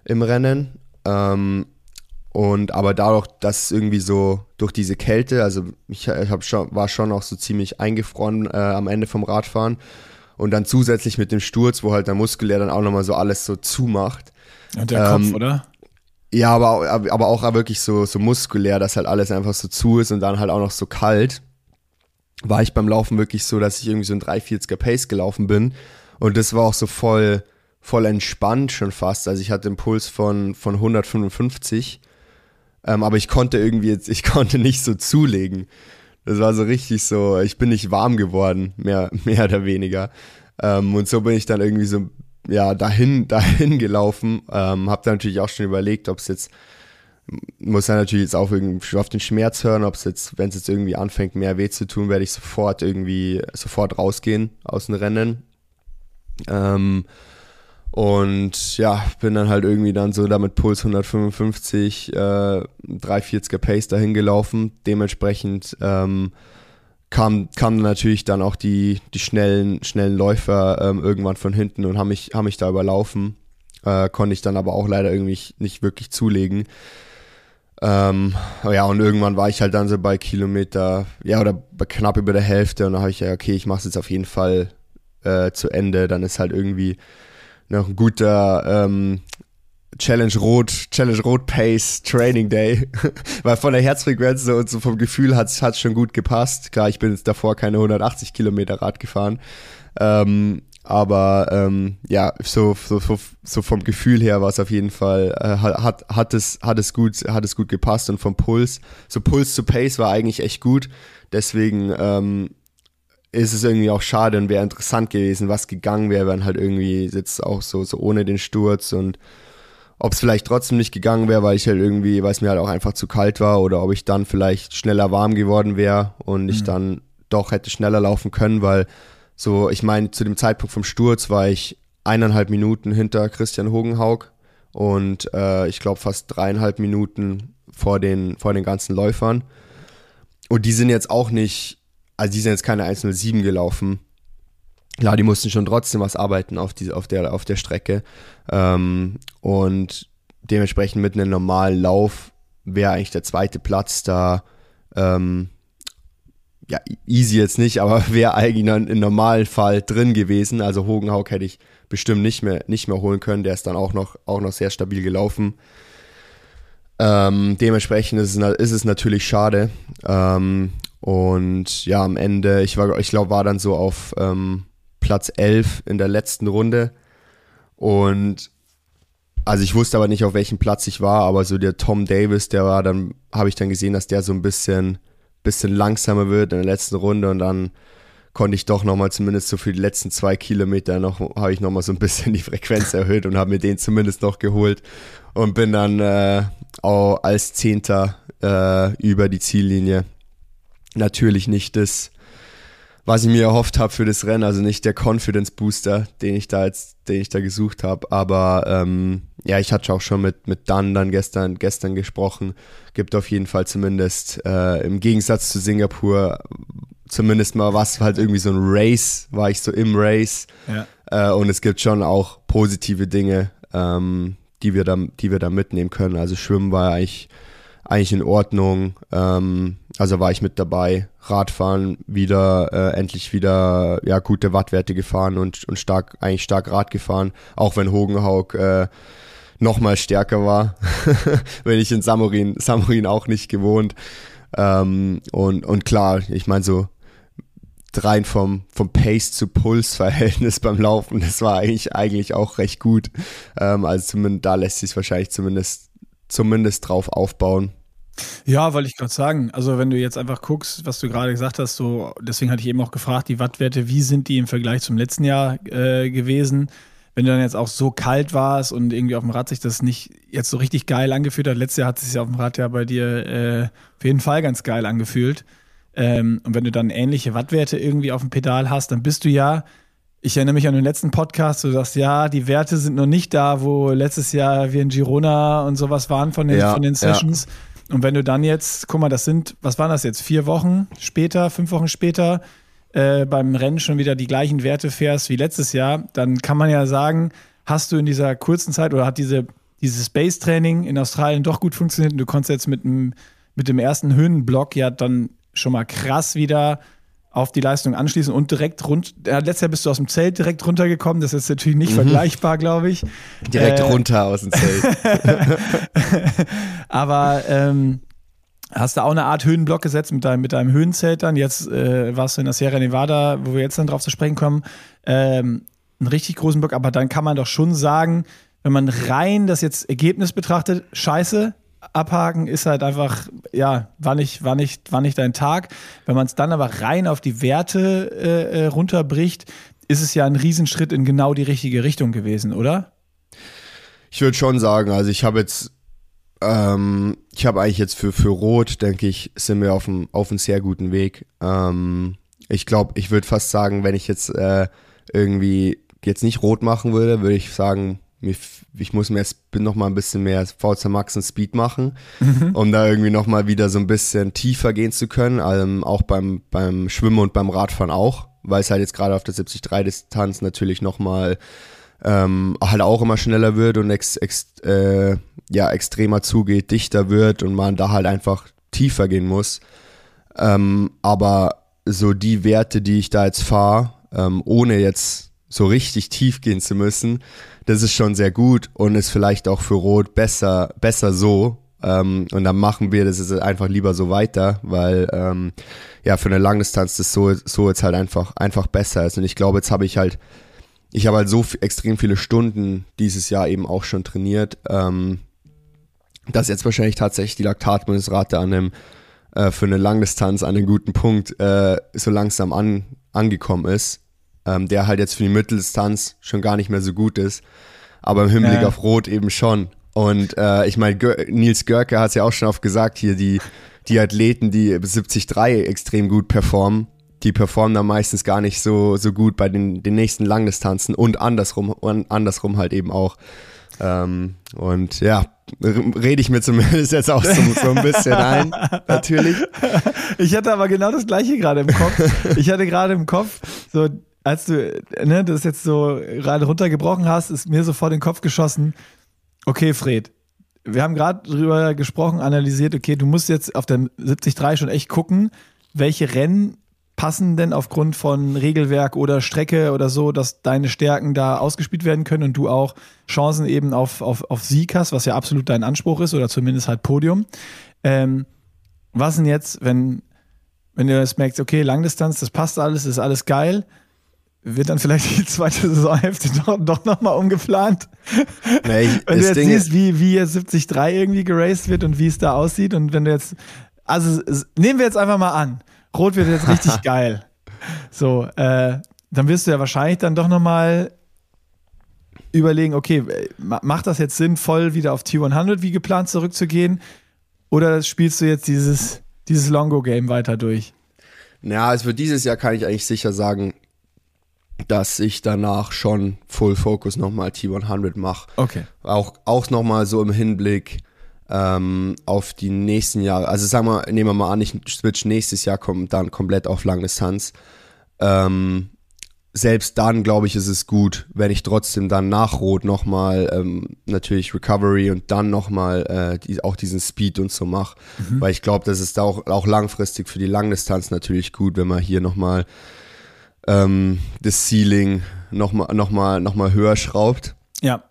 im Rennen. Und aber dadurch, dass es irgendwie so durch diese Kälte, also war schon auch so ziemlich eingefroren am Ende vom Radfahren. Und dann zusätzlich mit dem Sturz, wo halt der muskulär dann auch nochmal so alles so zumacht. Und der Kopf, oder? Ja, aber auch wirklich so muskulär, dass halt alles einfach so zu ist und dann halt auch noch so kalt. War ich beim Laufen wirklich so, dass ich irgendwie so ein 3,40er Pace gelaufen bin. Und das war auch so voll entspannt schon fast. Also ich hatte einen Puls von 155. Aber ich konnte nicht so zulegen. Das war so richtig so, ich bin nicht warm geworden, mehr oder weniger. Und so bin ich dann irgendwie so, ja, dahin gelaufen. Hab dann natürlich auch schon überlegt, ob es jetzt, muss dann natürlich jetzt auch irgendwie auf den Schmerz hören, ob es jetzt, wenn es jetzt irgendwie anfängt, mehr weh zu tun, werde ich sofort rausgehen aus dem Rennen. Und ja, bin dann halt irgendwie dann so da mit Puls 155, 3,40er Pace dahin gelaufen. Dementsprechend kamen natürlich dann auch die schnellen Läufer irgendwann von hinten und haben mich da überlaufen. Konnte ich dann aber auch leider irgendwie nicht wirklich zulegen. Ja, und irgendwann war ich halt dann so bei Kilometer, ja, oder bei knapp über der Hälfte und dann habe ich ja, okay, ich mache es jetzt auf jeden Fall zu Ende. Dann ist halt irgendwie noch ein guter Challenge Rot Pace Training Day, weil von der Herzfrequenz und so vom Gefühl hat's schon gut gepasst. Klar, ich bin jetzt davor keine 180 Kilometer Rad gefahren, aber ja, so vom Gefühl her war es auf jeden Fall, hat es gut gepasst und vom Puls, so Puls zu Pace war eigentlich echt gut, deswegen ist es irgendwie auch schade und wäre interessant gewesen, was gegangen wäre, wenn halt irgendwie jetzt auch so ohne den Sturz und ob es vielleicht trotzdem nicht gegangen wäre, weil es mir halt auch einfach zu kalt war oder ob ich dann vielleicht schneller warm geworden wäre und ich dann doch hätte schneller laufen können, weil so, ich meine, zu dem Zeitpunkt vom Sturz war ich 1,5 Minuten hinter Christian Hogenhaug und ich glaube fast 3,5 Minuten vor den ganzen Läufern und die sind jetzt auch nicht, also die sind jetzt keine 1,07 gelaufen. Klar, die mussten schon trotzdem was arbeiten auf der Strecke. Und dementsprechend mit einem normalen Lauf wäre eigentlich der zweite Platz da, ja, easy jetzt nicht, aber wäre eigentlich im normalen Fall drin gewesen. Also Hogenhaug hätte ich bestimmt nicht mehr holen können. Der ist dann auch noch sehr stabil gelaufen. Dementsprechend ist es natürlich schade. Und ja, am Ende, ich glaube, war dann so auf Platz 11 in der letzten Runde. Und also ich wusste aber nicht, auf welchem Platz ich war, aber so der Tom Davis, habe ich dann gesehen, dass der so ein bisschen langsamer wird in der letzten Runde und dann konnte ich doch nochmal zumindest so für die letzten 2 Kilometer habe ich nochmal so ein bisschen die Frequenz erhöht und habe mir den zumindest noch geholt und bin dann auch als Zehnter über die Ziellinie. Natürlich nicht das, was ich mir erhofft habe für das Rennen, also nicht der Confidence Booster, den ich da gesucht habe, aber ja, ich hatte auch schon mit Dan dann gestern gesprochen, gibt auf jeden Fall zumindest im Gegensatz zu Singapur zumindest mal was, halt irgendwie so ein Race, war ich so im Race, ja. Und es gibt schon auch positive Dinge, die wir da mitnehmen können, also Schwimmen war eigentlich in Ordnung, also war ich mit dabei, Radfahren endlich wieder ja, gute Wattwerte gefahren und stark Rad gefahren, auch wenn Hogenhaug noch mal stärker war, wenn ich in Samorin auch nicht gewohnt, und klar, ich meine so rein vom Pace zu Puls Verhältnis beim Laufen, das war eigentlich auch recht gut, also zumindest da lässt sich wahrscheinlich zumindest drauf aufbauen. Ja, wollte ich gerade sagen. Also wenn du jetzt einfach guckst, was du gerade gesagt hast, so deswegen hatte ich eben auch gefragt, die Wattwerte, wie sind die im Vergleich zum letzten Jahr gewesen? Wenn du dann jetzt auch so kalt warst und irgendwie auf dem Rad sich das nicht jetzt so richtig geil angefühlt hat. Letztes Jahr hat es sich ja auf dem Rad ja bei dir auf jeden Fall ganz geil angefühlt. Und wenn du dann ähnliche Wattwerte irgendwie auf dem Pedal hast, dann bist du ja, ich erinnere mich an den letzten Podcast, du sagst, ja, die Werte sind noch nicht da, wo letztes Jahr wir in Girona und sowas waren von den Sessions. Ja. Und wenn du dann jetzt, guck mal, was waren das jetzt, 5 Wochen später, beim Rennen schon wieder die gleichen Werte fährst wie letztes Jahr, dann kann man ja sagen, hast du in dieser kurzen Zeit oder hat diese dieses Base-Training in Australien doch gut funktioniert und du konntest jetzt mit dem ersten Höhenblock ja dann schon mal krass wieder auf die Leistung anschließen und direkt letztes Jahr bist du aus dem Zelt direkt runtergekommen, das ist natürlich nicht vergleichbar, glaube ich. Direkt runter aus dem Zelt. Aber hast du auch eine Art Höhenblock gesetzt mit deinem Höhenzelt dann? Jetzt warst du in der Sierra Nevada, wo wir jetzt dann drauf zu sprechen kommen, einen richtig großen Block, aber dann kann man doch schon sagen, wenn man rein das jetzt Ergebnis betrachtet, scheiße, abhaken ist halt einfach, ja, war nicht dein Tag. Wenn man es dann aber rein auf die Werte runterbricht, ist es ja ein Riesenschritt in genau die richtige Richtung gewesen, oder? Ich würde schon sagen, also ich habe eigentlich jetzt für Rot, denke ich, sind wir auf einem sehr guten Weg. Ich glaube, ich würde fast sagen, wenn ich jetzt irgendwie jetzt nicht Rot machen würde ich sagen, ich muss mir jetzt noch mal ein bisschen mehr VZ Max und Speed machen, um da irgendwie noch mal wieder so ein bisschen tiefer gehen zu können, auch beim Schwimmen und beim Radfahren auch, weil es halt jetzt gerade auf der 73-Distanz natürlich noch mal halt auch immer schneller wird und extremer zugeht, dichter wird und man da halt einfach tiefer gehen muss. Aber so die Werte, die ich da jetzt fahre, ohne jetzt so richtig tief gehen zu müssen, das ist schon sehr gut und ist vielleicht auch für Rot besser so. Und dann machen wir das jetzt einfach lieber so weiter, weil für eine Langdistanz das so jetzt halt einfach besser ist. Und ich glaube, jetzt habe ich halt so extrem viele Stunden dieses Jahr eben auch schon trainiert, dass jetzt wahrscheinlich tatsächlich die Laktatbundesrate für eine Langdistanz an einem guten Punkt so langsam angekommen ist. Der halt jetzt für die Mitteldistanz schon gar nicht mehr so gut ist, aber im Hinblick auf Rot eben schon. Und ich meine, Nils Görke hat es ja auch schon oft gesagt, hier die Athleten, die 73 extrem gut performen, die performen dann meistens gar nicht so gut bei den nächsten Langdistanzen und andersrum halt eben auch. Und ja, rede ich mir zumindest jetzt auch so ein bisschen ein, natürlich. Ich hatte aber genau das Gleiche gerade im Kopf. Ich hatte gerade im Kopf, so als du das jetzt so gerade runtergebrochen hast, ist mir sofort in den Kopf geschossen, okay, Fred, wir haben gerade drüber gesprochen, analysiert, okay, du musst jetzt auf der 73 schon echt gucken, welche Rennen passen denn aufgrund von Regelwerk oder Strecke oder so, dass deine Stärken da ausgespielt werden können und du auch Chancen eben auf Sieg hast, was ja absolut dein Anspruch ist oder zumindest halt Podium. Was denn jetzt, wenn du jetzt merkst, okay, Langdistanz, das passt alles, ist alles geil, wird dann vielleicht die zweite Saisonhälfte doch nochmal umgeplant? Nee, wenn du jetzt siehst, wie jetzt 73 irgendwie geraced wird und wie es da aussieht und wenn du jetzt, also nehmen wir jetzt einfach mal an, Rot wird jetzt richtig geil. So, dann wirst du ja wahrscheinlich dann doch nochmal überlegen, okay, macht das jetzt Sinn, voll wieder auf T100 wie geplant zurückzugehen oder spielst du jetzt dieses Longo-Game weiter durch? Ja, also für dieses Jahr kann ich eigentlich sicher sagen, dass ich danach schon Full Focus nochmal T100 mache. Okay. Auch nochmal so im Hinblick auf die nächsten Jahre. Also sagen wir, nehmen wir mal an, ich switch nächstes Jahr dann komplett auf Langdistanz. Selbst dann, glaube ich, ist es gut, wenn ich trotzdem dann nach Rot nochmal natürlich Recovery und dann nochmal auch diesen Speed und so mache. Weil ich glaube, das ist auch langfristig für die Langdistanz natürlich gut, wenn man hier nochmal das Ceiling noch mal höher schraubt. Ja.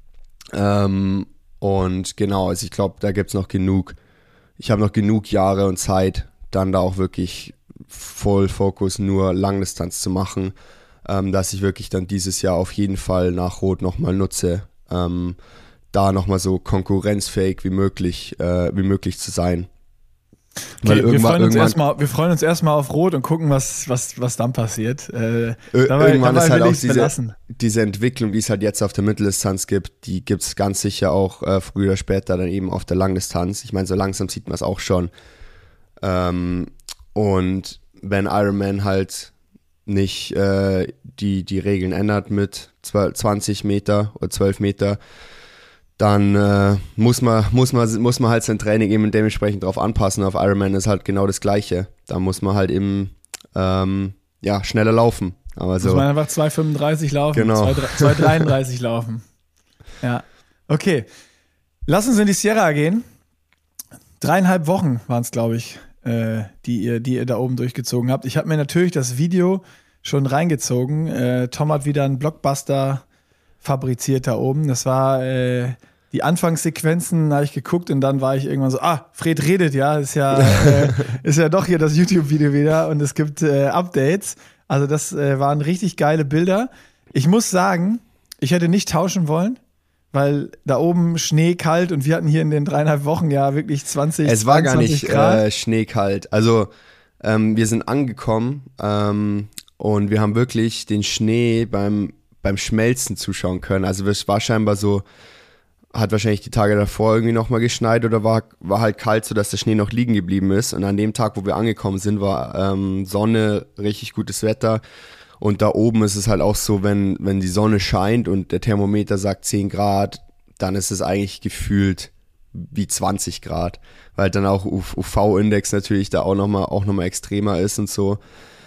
Und genau, also ich glaube, da gibt's noch genug. Ich habe noch genug Jahre und Zeit, dann da auch wirklich voll Fokus nur Langdistanz zu machen, dass ich wirklich dann dieses Jahr auf jeden Fall nach Rot nochmal nutze, da nochmal so konkurrenzfähig wie möglich zu sein. Okay, wir freuen uns erstmal auf Rot und gucken, was dann passiert. Irgendwann ist halt auch diese Entwicklung, die es halt jetzt auf der Mitteldistanz gibt, die gibt es ganz sicher auch früher oder später dann eben auf der Langdistanz. Ich meine, so langsam sieht man es auch schon. Und wenn Ironman halt nicht die Regeln ändert mit 20 Meter oder 12 Meter, dann muss man halt sein Training eben dementsprechend drauf anpassen. Auf Ironman ist halt genau das Gleiche. Da muss man halt eben schneller laufen. Aber muss man einfach 2,35 laufen, genau. 2,33 laufen. Ja, okay. Lass uns in die Sierra gehen. 3,5 Wochen waren es, glaube ich, die ihr da oben durchgezogen habt. Ich habe mir natürlich das Video schon reingezogen. Tom hat wieder einen Blockbuster fabriziert da oben. Das war die Anfangssequenzen, habe ich geguckt und dann war ich irgendwann so, Fred redet, ja, ist ja doch hier das YouTube-Video wieder und es gibt Updates. Also das waren richtig geile Bilder. Ich muss sagen, ich hätte nicht tauschen wollen, weil da oben schneekalt und wir hatten hier in den 3,5 Wochen ja wirklich 20 Grad. Es war gar nicht schneekalt. Also wir sind angekommen und wir haben wirklich den Schnee beim Schmelzen zuschauen können. Also es war scheinbar so, hat wahrscheinlich die Tage davor irgendwie nochmal geschneit oder war halt kalt, sodass der Schnee noch liegen geblieben ist. Und an dem Tag, wo wir angekommen sind, war Sonne, richtig gutes Wetter. Und da oben ist es halt auch so, wenn die Sonne scheint und der Thermometer sagt 10 Grad, dann ist es eigentlich gefühlt wie 20 Grad. Weil dann auch UV-Index natürlich da auch nochmal extremer ist und so.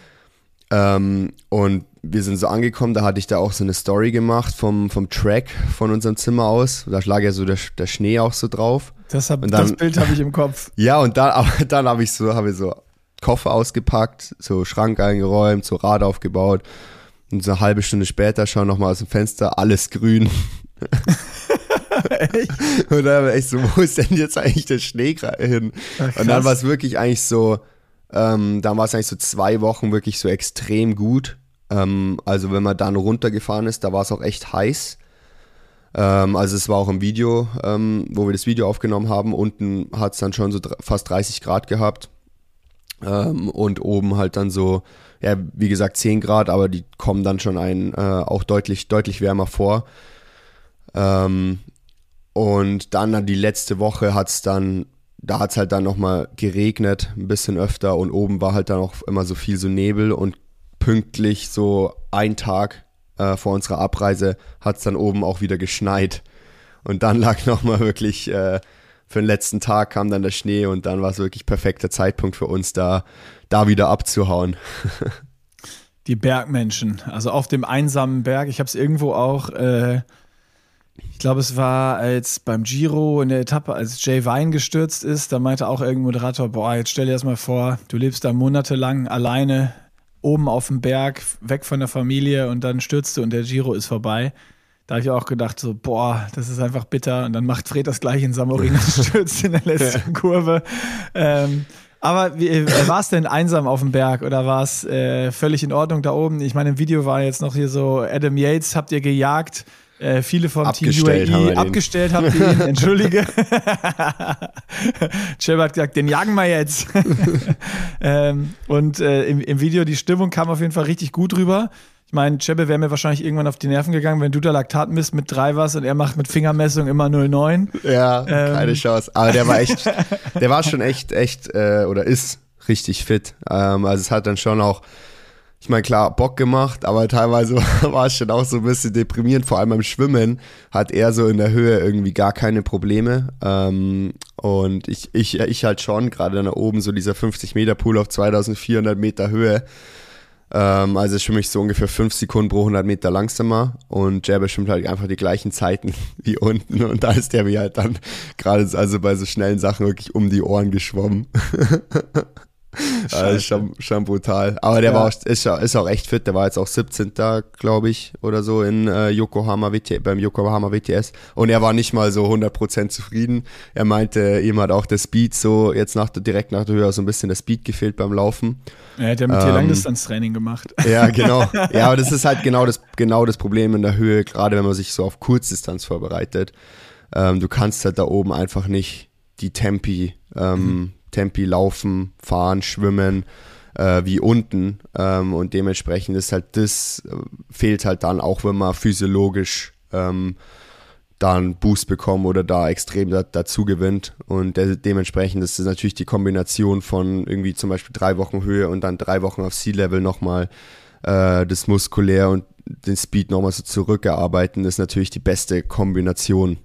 Und wir sind so angekommen, da hatte ich da auch so eine Story gemacht vom Track von unserem Zimmer aus. Da lag ja so der Schnee auch so drauf. Das Bild habe ich im Kopf. Ja, und dann habe ich so Koffer ausgepackt, so Schrank eingeräumt, so Rad aufgebaut. Und so eine halbe Stunde später schauen nochmal aus dem Fenster, alles grün. Echt? Und dann war ich so, wo ist denn jetzt eigentlich der Schnee hin? Ach, und dann war es wirklich eigentlich so, dann war es eigentlich so 2 Wochen wirklich so extrem gut. Also wenn man dann runtergefahren ist, da war es auch echt heiß. Also es war auch im Video, wo wir das Video aufgenommen haben. Unten hat es dann schon so fast 30 Grad gehabt. Und oben halt dann so, ja, wie gesagt 10 Grad, aber die kommen dann schon auch deutlich wärmer vor. Und dann die letzte Woche hat es halt dann nochmal geregnet, ein bisschen öfter und oben war halt dann auch immer so viel so Nebel und pünktlich so ein Tag vor unserer Abreise hat es dann oben auch wieder geschneit. Und dann lag nochmal wirklich, für den letzten Tag kam dann der Schnee und dann war es wirklich perfekter Zeitpunkt für uns, da wieder abzuhauen. Die Bergmenschen, also auf dem einsamen Berg. Ich habe es irgendwo auch, ich glaube, es war als beim Giro in der Etappe, als Jay Vine gestürzt ist, da meinte auch irgendein Moderator, boah, jetzt stell dir das mal vor, du lebst da monatelang alleine oben auf dem Berg, weg von der Familie und dann stürzt du und der Giro ist vorbei. Da habe ich auch gedacht, so, boah, das ist einfach bitter. Und dann macht Fred das gleiche in Samorin und stürzt in der letzten Kurve. Aber war es denn einsam auf dem Berg oder war es völlig in Ordnung da oben? Ich meine, im Video war jetzt noch hier so, Adam Yates habt ihr gejagt. Viele vom Team UAE abgestellt habt ihr ihn, entschuldige. Cheb hat gesagt, den jagen wir jetzt. Und im Video, die Stimmung kam auf jeden Fall richtig gut rüber. Ich meine, Chebe wäre mir wahrscheinlich irgendwann auf die Nerven gegangen, wenn du da Laktat misst mit 3 was und er macht mit Fingermessung immer 0,9. Ja, keine Chance. Aber der war schon echt, oder ist richtig fit. Also es hat dann schon auch, ich meine, klar, Bock gemacht, aber teilweise war es schon auch so ein bisschen deprimierend. Vor allem beim Schwimmen hat er so in der Höhe irgendwie gar keine Probleme. Und ich halt schon, gerade da oben so dieser 50-Meter-Pool auf 2400 Meter Höhe. Also schwimme ich so ungefähr 5 Sekunden pro 100 Meter langsamer und Jabber schwimmt halt einfach die gleichen Zeiten wie unten und da ist der mir halt dann gerade also bei so schnellen Sachen wirklich um die Ohren geschwommen. Also schon brutal. Aber der ist auch echt fit. Der war jetzt auch 17. glaube ich, oder so in beim Yokohama WTS. Und er war nicht mal so 100% zufrieden. Er meinte, ihm hat auch der Speed so, jetzt direkt nach der Höhe so ein bisschen der Speed gefehlt beim Laufen. Er hat ja mit dir Langdistanztraining gemacht. Ja, genau. Ja, aber das ist halt genau das Problem in der Höhe, gerade wenn man sich so auf Kurzdistanz vorbereitet. Du kannst halt da oben einfach nicht die Tempi laufen, fahren, schwimmen, wie unten. Und dementsprechend ist halt fehlt halt dann auch, wenn man physiologisch da einen Boost bekommt oder da extrem dazu gewinnt. Und dementsprechend ist es natürlich die Kombination von irgendwie zum Beispiel 3 Wochen Höhe und dann 3 Wochen auf Sea-Level nochmal das Muskulär und den Speed nochmal so zurückerarbeiten, ist natürlich die beste Kombination.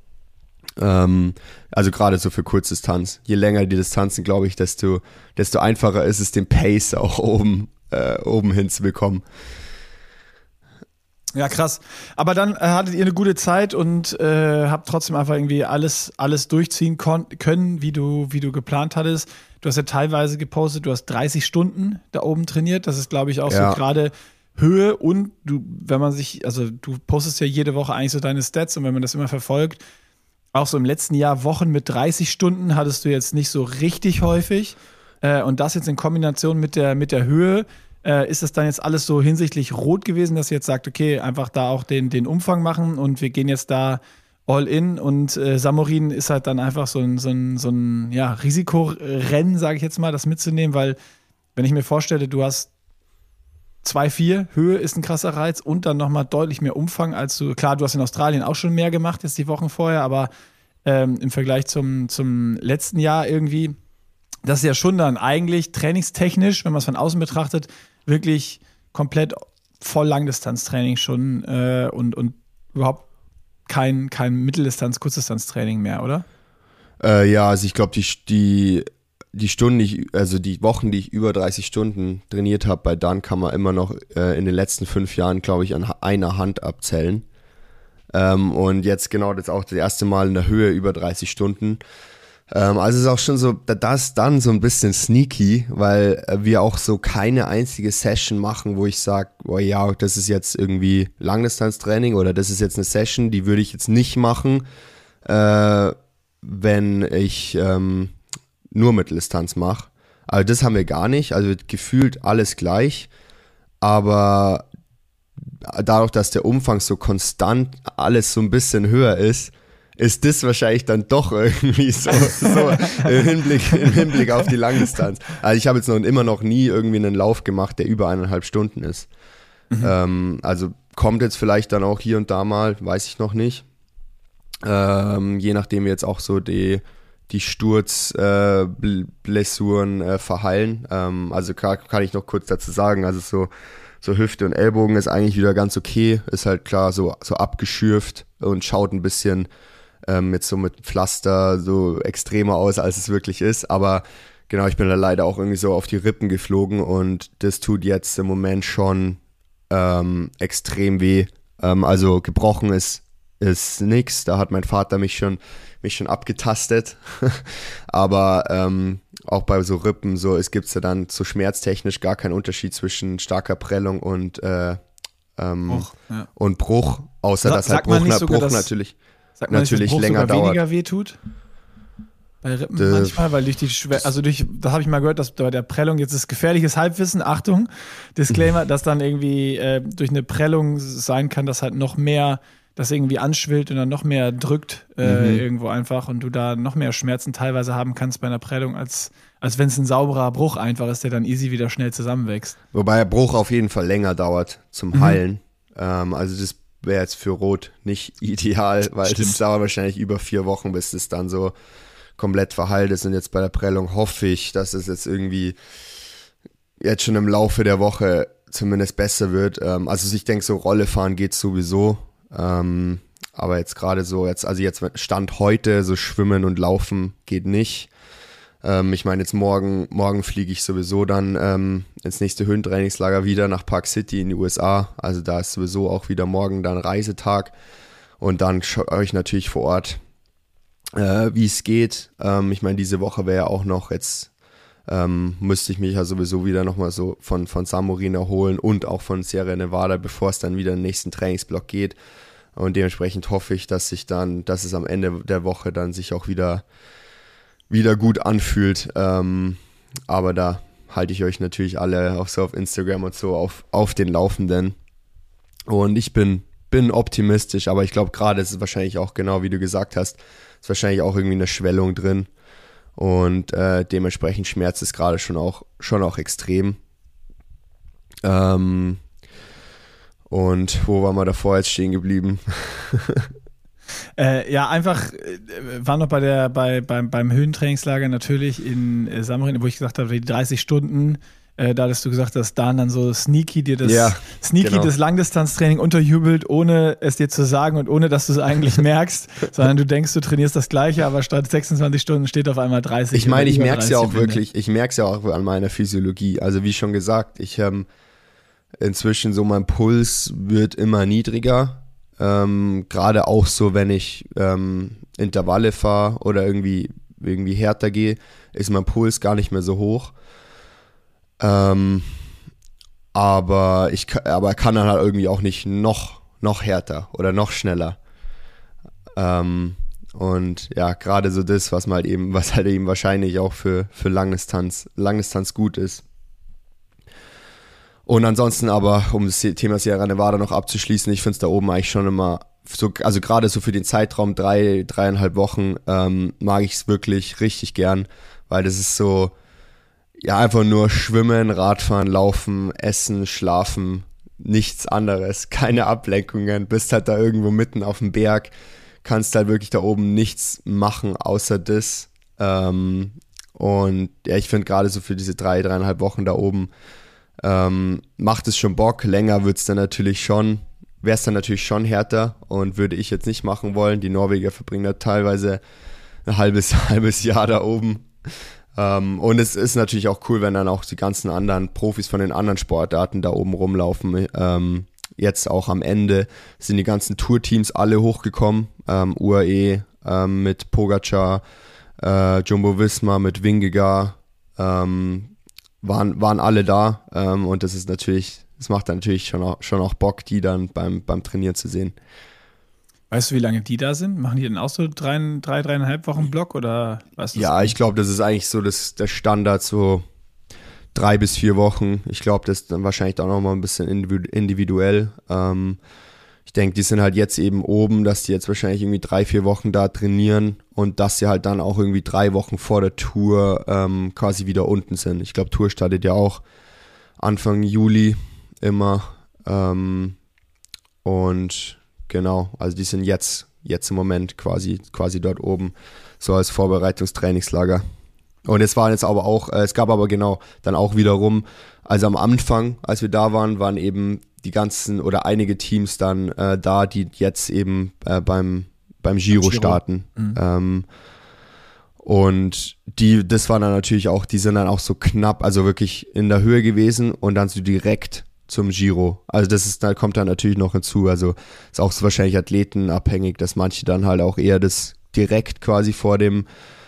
Also gerade so für Kurzdistanz. Je länger die Distanzen, glaube ich, desto einfacher ist es, den Pace auch oben hinzubekommen. Ja, krass. Aber dann hattet ihr eine gute Zeit und habt trotzdem einfach irgendwie alles durchziehen können, wie du geplant hattest. Du hast ja teilweise gepostet, du hast 30 Stunden da oben trainiert. Das ist, glaube ich, auch so gerade Höhe und du postest ja jede Woche eigentlich so deine Stats und wenn man das immer verfolgt, auch so im letzten Jahr Wochen mit 30 Stunden hattest du jetzt nicht so richtig häufig. Und das jetzt in Kombination mit der Höhe, ist das dann jetzt alles so hinsichtlich rot gewesen, dass ihr jetzt sagt, okay, einfach da auch den Umfang machen und wir gehen jetzt da all in und Samorin ist halt dann einfach so ein Risikorennen, sage ich jetzt mal, das mitzunehmen, weil wenn ich mir vorstelle, du hast 2,4, Höhe ist ein krasser Reiz und dann nochmal deutlich mehr Umfang als du hast in Australien auch schon mehr gemacht, jetzt die Wochen vorher, aber im Vergleich zum letzten Jahr irgendwie, das ist ja schon dann eigentlich trainingstechnisch, wenn man es von außen betrachtet, wirklich komplett voll Langdistanztraining schon und überhaupt kein Mitteldistanz-, Kurzdistanztraining mehr, oder? Also ich glaube, die Stunden, die Wochen, die ich über 30 Stunden trainiert habe, bei Dan kann man immer noch in den letzten 5 Jahren, glaube ich, an einer Hand abzählen. Und jetzt genau das auch das erste Mal in der Höhe über 30 Stunden. Also es ist auch schon so, das dann so ein bisschen sneaky, weil wir auch so keine einzige Session machen, wo ich sage, oh ja, das ist jetzt irgendwie Langdistanztraining oder das ist jetzt eine Session, die würde ich jetzt nicht machen, wenn ich nur Mitteldistanz mache. Also das haben wir gar nicht, also gefühlt alles gleich, aber dadurch, dass der Umfang so konstant alles so ein bisschen höher ist das wahrscheinlich dann doch irgendwie so im Hinblick auf die Langdistanz. Also ich habe jetzt immer noch nie irgendwie einen Lauf gemacht, der über 1,5 Stunden ist. Also kommt jetzt vielleicht dann auch hier und da mal, weiß ich noch nicht. Je nachdem wie jetzt auch so die Sturzblessuren verheilen. Also kann ich noch kurz dazu sagen, also so Hüfte und Ellbogen ist eigentlich wieder ganz okay, ist halt klar so abgeschürft und schaut ein bisschen jetzt so mit Pflaster so extremer aus, als es wirklich ist, aber genau, ich bin da leider auch irgendwie so auf die Rippen geflogen und das tut jetzt im Moment schon extrem weh. Also gebrochen ist nix, da hat mein Vater mich schon abgetastet, aber auch bei so Rippen, es gibt ja dann so schmerztechnisch gar keinen Unterschied zwischen starker Prellung und Bruch, außer dass halt Bruch natürlich länger dauert. Weniger wehtut? Bei Rippen manchmal, weil das habe ich mal gehört, dass bei der Prellung, jetzt ist gefährliches Halbwissen, Achtung, Disclaimer, dass dann irgendwie durch eine Prellung sein kann, dass halt noch mehr, das irgendwie anschwillt und dann noch mehr drückt irgendwo einfach und du da noch mehr Schmerzen teilweise haben kannst bei einer Prellung, als wenn es ein sauberer Bruch einfach ist, der dann easy wieder schnell zusammenwächst. Wobei der Bruch auf jeden Fall länger dauert zum Heilen. Also das wäre jetzt für Rot nicht ideal, weil das dauert wahrscheinlich über 4 Wochen, bis das dann so komplett verheilt ist. Und jetzt bei der Prellung hoffe ich, dass es jetzt irgendwie jetzt schon im Laufe der Woche zumindest besser wird. Also ich denke, so Rolle fahren geht sowieso. Aber jetzt gerade so, jetzt Stand heute, so Schwimmen und Laufen geht nicht. Ich meine, jetzt morgen fliege ich sowieso dann ins nächste Höhentrainingslager wieder nach Park City in die USA. Also da ist sowieso auch wieder morgen dann Reisetag. Und dann schaue ich natürlich vor Ort, wie es geht. Ich meine, diese Woche wäre ja auch noch jetzt, müsste ich mich ja sowieso wieder nochmal so von Samorin erholen und auch von Sierra Nevada, bevor es dann wieder in den nächsten Trainingsblock geht. Und dementsprechend hoffe ich, dass es am Ende der Woche dann sich auch wieder gut anfühlt. Aber da halte ich euch natürlich alle auch so auf Instagram und so auf den Laufenden. Und ich bin optimistisch, aber ich glaube gerade ist es wahrscheinlich auch genau wie du gesagt hast, ist wahrscheinlich auch irgendwie eine Schwellung drin. Und dementsprechend schmerzt es gerade schon auch extrem. Und wo waren wir davor jetzt stehen geblieben? War noch beim Höhentrainingslager natürlich in Samorin, wo ich gesagt habe, die 30 Stunden, da dass du gesagt hast, dann so sneaky dir das Langdistanztraining unterjubelt, ohne es dir zu sagen und ohne, dass du es eigentlich merkst, sondern du denkst, du trainierst das Gleiche, aber statt 26 Stunden steht auf einmal 30. Ich meine, ich merke es ja auch wirklich, an meiner Physiologie. Also wie schon gesagt, inzwischen so mein Puls wird immer niedriger. Gerade auch so, wenn ich Intervalle fahre oder irgendwie härter gehe, ist mein Puls gar nicht mehr so hoch. Aber kann dann halt irgendwie auch nicht noch härter oder noch schneller. Und ja, gerade so das, was halt eben wahrscheinlich auch für Langdistanz gut ist. Und ansonsten aber, um das Thema Sierra Nevada noch abzuschließen, ich finde es da oben eigentlich schon immer so, also gerade so für den Zeitraum 3,5 Wochen mag ich es wirklich richtig gern, weil das ist so, ja, einfach nur schwimmen, Radfahren, laufen, essen, schlafen, nichts anderes, keine Ablenkungen, bist halt da irgendwo mitten auf dem Berg, kannst halt wirklich da oben nichts machen außer das. Und ja, ich finde gerade so für diese 3,5 Wochen da oben macht es schon Bock. Länger wäre es dann natürlich schon härter und würde ich jetzt nicht machen wollen. Die Norweger verbringen da teilweise ein halbes Jahr da oben. Und es ist natürlich auch cool, wenn dann auch die ganzen anderen Profis von den anderen Sportarten da oben rumlaufen. Jetzt auch am Ende sind die ganzen Tourteams alle hochgekommen. UAE mit Pogacar, Jumbo Visma mit Vingegaard, waren alle da. Und das macht dann natürlich schon auch Bock, die dann beim Trainieren zu sehen. Weißt du, wie lange die da sind? Machen die dann auch so 3,5 Wochen Block oder was? Ja, ich glaube, das ist eigentlich so der Standard, so 3 bis 4 Wochen. Ich glaube, das ist dann wahrscheinlich auch nochmal ein bisschen individuell. Ich denke, die sind halt jetzt eben oben, dass die jetzt wahrscheinlich irgendwie 3-4 Wochen da trainieren und dass sie halt dann auch irgendwie 3 Wochen vor der Tour quasi wieder unten sind. Ich glaube, Tour startet ja auch Anfang Juli immer. Und genau, also die sind jetzt im Moment quasi dort oben, so als Vorbereitungstrainingslager. Und es gab aber genau dann auch wiederum, also am Anfang, als wir da waren das die ganzen oder einige Teams dann da, die jetzt eben beim Giro starten. Mhm. Und das waren dann natürlich auch, die sind dann auch so knapp, also wirklich in der Höhe gewesen und dann so direkt zum Giro. Also kommt dann natürlich noch hinzu. Also ist auch so wahrscheinlich athletenabhängig, dass manche dann halt auch eher das direkt quasi vor der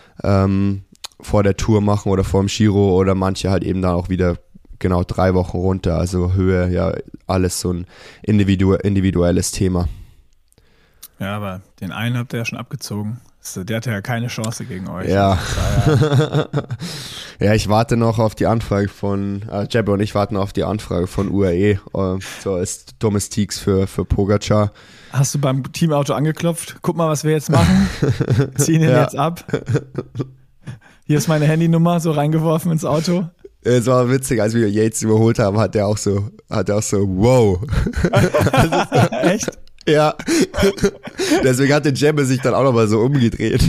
Tour machen oder vor dem Giro oder manche halt eben dann auch wieder genau 3 Wochen runter. Also Höhe, ja, alles so ein individuelles Thema. Ja, aber den einen habt ihr ja schon abgezogen. Der hatte ja keine Chance gegen euch. Ja. Ja, ich warte noch auf die Anfrage von, Jebbe und ich warten auf die Anfrage von UAE, so als Domestiques für Pogacar. Hast du beim Teamauto angeklopft? Guck mal, was wir jetzt machen. Ziehen ihn jetzt ab. Hier ist meine Handynummer, so reingeworfen ins Auto. Es war witzig, als wir Yates überholt haben, hat er auch so, wow. Echt? Ja. Deswegen hat der Jebbe sich dann auch nochmal so umgedreht.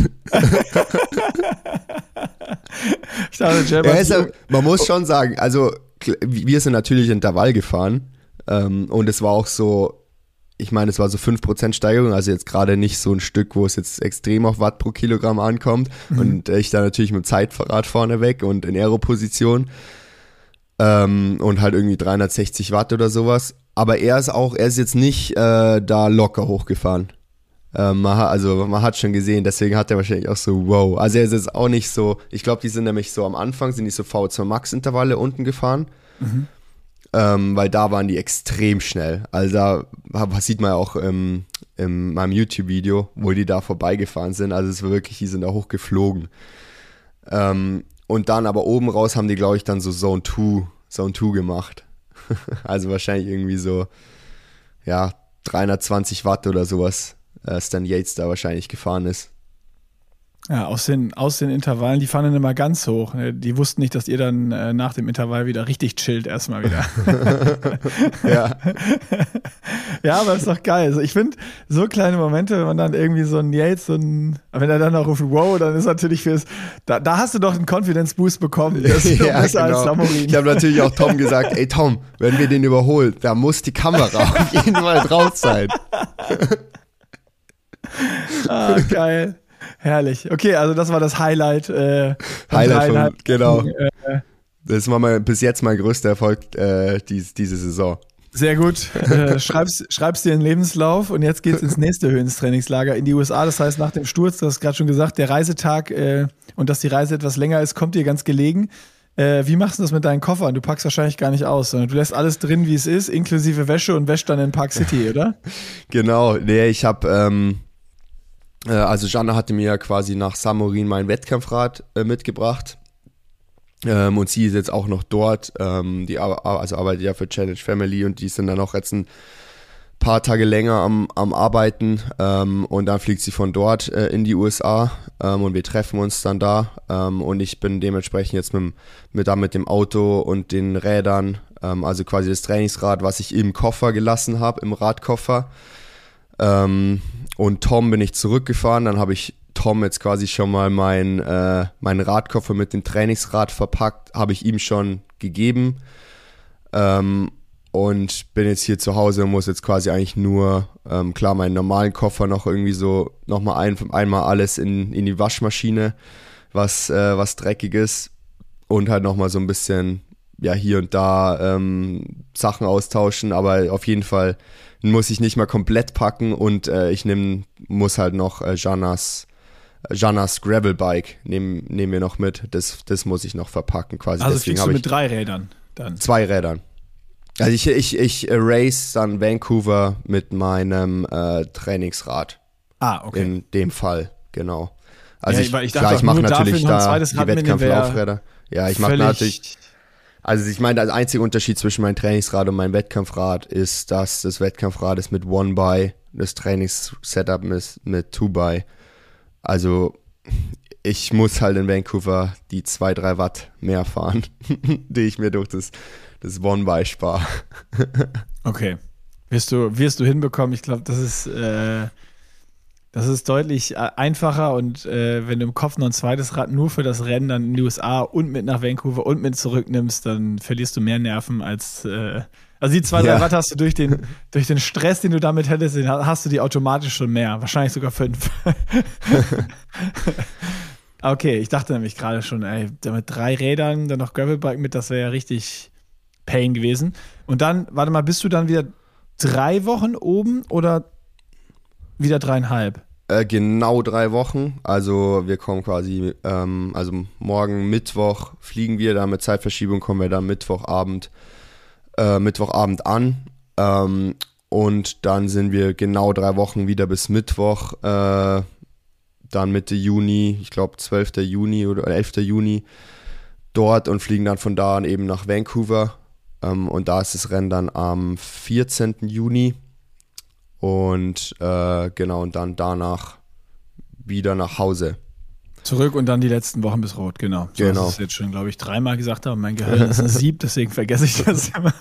Ich dachte, Jebbe man muss schon sagen, also wir sind natürlich Intervall gefahren und es war auch so, ich meine, es war so 5% Steigerung, also jetzt gerade nicht so ein Stück, wo es jetzt extrem auf Watt pro Kilogramm ankommt und ich da natürlich mit dem Zeitrad vorne weg und in Aero-Position und halt irgendwie 360 Watt oder sowas. Aber er ist jetzt nicht da locker hochgefahren. Man hat schon gesehen, deswegen hat er wahrscheinlich auch so, wow. Also er ist jetzt auch nicht so, ich glaube, die sind nämlich so am Anfang, sind die so V2 Max Intervalle unten gefahren, weil da waren die extrem schnell. Also da sieht man ja auch in meinem YouTube-Video, wo die da vorbeigefahren sind. Also es war wirklich, die sind da hochgeflogen. Und dann aber oben raus haben die, glaube ich, dann so Zone 2 gemacht. Also wahrscheinlich irgendwie so, ja, 320 Watt oder sowas, Stan Yates da wahrscheinlich gefahren ist. Ja, aus den Intervallen, die fahren dann immer ganz hoch. Die wussten nicht, dass ihr dann nach dem Intervall wieder richtig chillt erstmal wieder. Ja. Ja, aber ist doch geil. Also ich finde, so kleine Momente, wenn man dann irgendwie so ein Yates, wenn er dann auch ruft, wow, dann ist natürlich da hast du doch einen Confidence-Boost bekommen. Das ist ja, besser genau. als Samorin. Ich habe natürlich auch Tom gesagt, ey Tom, wenn wir den überholen, da muss die Kamera auf jeden Fall drauf sein. Geil. Herrlich. Okay, also das war das Highlight. Genau. Das war bis jetzt mein größter Erfolg diese Saison. Sehr gut. Schreib's dir in den Lebenslauf und jetzt geht's ins nächste Höhentrainingslager in die USA. Das heißt, nach dem Sturz, du hast gerade schon gesagt, der Reisetag und dass die Reise etwas länger ist, kommt dir ganz gelegen. Wie machst du das mit deinen Koffern? Du packst wahrscheinlich gar nicht aus, sondern du lässt alles drin, wie es ist, inklusive Wäsche und wäschst dann in Park City, oder? Genau. Nee, ich habe also Jana hatte mir ja quasi nach Samorin mein Wettkampfrad mitgebracht. Und sie ist jetzt auch noch dort, die arbeitet ja für Challenge Family und die sind dann auch jetzt ein paar Tage länger am Arbeiten und dann fliegt sie von dort in die USA und wir treffen uns dann da und ich bin dementsprechend jetzt mit dem Auto und den Rädern, also quasi das Trainingsrad, was ich im Koffer gelassen habe, im Radkoffer, und Tom bin ich zurückgefahren, dann habe ich Tom jetzt quasi schon mal meinen Radkoffer mit dem Trainingsrad verpackt, habe ich ihm schon gegeben und bin jetzt hier zu Hause und muss jetzt quasi eigentlich nur, klar, meinen normalen Koffer noch irgendwie so nochmal einmal alles in die Waschmaschine, was dreckig ist und halt nochmal so ein bisschen, ja, hier und da Sachen austauschen, aber auf jeden Fall muss ich nicht mal komplett packen und muss halt noch Janas Gravelbike nehmen wir noch mit. Das muss ich noch verpacken quasi. Also fliegst du mit 3 Rädern dann? 2 Rädern. Also ich race dann Vancouver mit meinem Trainingsrad. Ah, okay. In dem Fall, genau. Also ja, ich mache natürlich da die Wettkampflaufräder. Ja, ich mache natürlich. Also ich meine, der einzige Unterschied zwischen meinem Trainingsrad und meinem Wettkampfrad ist, dass das Wettkampfrad ist mit One-By, das Trainingssetup ist mit Two-By. Also ich muss halt in Vancouver die 2-3 Watt mehr fahren, die ich mir durch das One-By spare. Okay. Wirst du hinbekommen. Ich glaube, das ist deutlich einfacher und wenn du im Kopf noch ein zweites Rad nur für das Rennen dann in die USA und mit nach Vancouver und mit zurücknimmst, dann verlierst du mehr Nerven als also die 2-3 Watt hast du durch den Stress, den du damit hättest, hast du die automatisch schon mehr. Wahrscheinlich sogar 5. Okay, ich dachte nämlich gerade schon, mit 3 Rädern, dann noch Gravelbike mit, das wäre ja richtig Pain gewesen. Und dann, warte mal, bist du dann wieder 3 Wochen oben oder wieder 3,5? Genau 3 Wochen. Also wir kommen quasi, also morgen Mittwoch fliegen wir, dann mit Zeitverschiebung kommen wir dann Mittwochabend an. Und dann sind wir genau 3 Wochen wieder bis Mittwoch, dann Mitte Juni, ich glaube 12. Juni oder 11. Juni dort und fliegen dann von da an eben nach Vancouver. Und da ist das Rennen dann am 14. Juni. Und genau, und dann danach wieder nach Hause. Zurück und dann die letzten Wochen bis Rot, genau. So, genau. Das ist jetzt schon, glaube ich, 3-mal gesagt, aber mein Gehirn ist ein Sieb, deswegen vergesse ich das immer.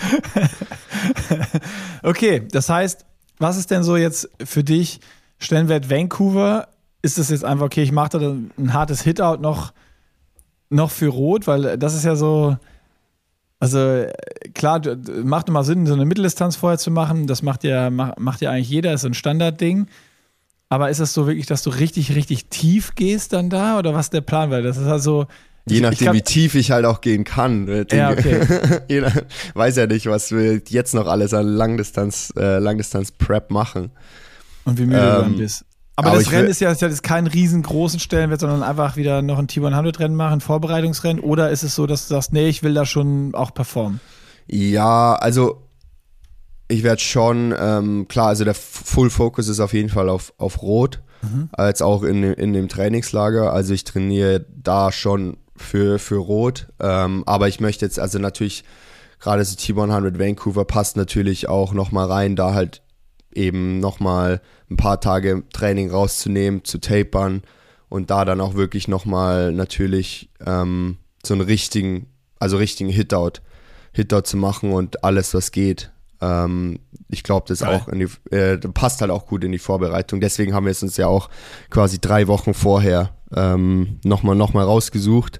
Okay, das heißt, was ist denn so jetzt für dich Stellenwert Vancouver? Ist das jetzt einfach, okay, ich mache da ein hartes Hit-Out noch für Rot, weil das ist ja so, also klar, macht immer Sinn, so eine Mitteldistanz vorher zu machen, das macht ja eigentlich jeder, ist so ein Standardding. Aber ist es so wirklich, dass du richtig, richtig tief gehst dann da oder was ist der Plan? Weil das ist also je nachdem, wie tief ich halt auch gehen kann. Ja, okay. Weiß ja nicht, was wir jetzt noch alles an Langdistanz-Prep machen. Und wie müde du dann bist. Aber das Rennen ist ja jetzt keinen riesengroßen Stellenwert, sondern einfach wieder noch ein T100-Rennen machen, ein Vorbereitungsrennen. Oder ist es so, dass du sagst, nee, ich will da schon auch performen? Ja, also ich werde schon, klar, also der Full Focus ist auf jeden Fall auf Rot, als auch in dem Trainingslager. Also ich trainiere da schon für Rot, aber ich möchte jetzt, also natürlich, gerade so T100 Vancouver passt natürlich auch nochmal rein, da halt eben nochmal ein paar Tage Training rauszunehmen, zu tapern und da dann auch wirklich nochmal natürlich so einen richtigen Hit-Out zu machen und alles, was geht. Ich glaube, das auch passt halt auch gut in die Vorbereitung. Deswegen haben wir es uns ja auch quasi 3 Wochen vorher nochmal rausgesucht.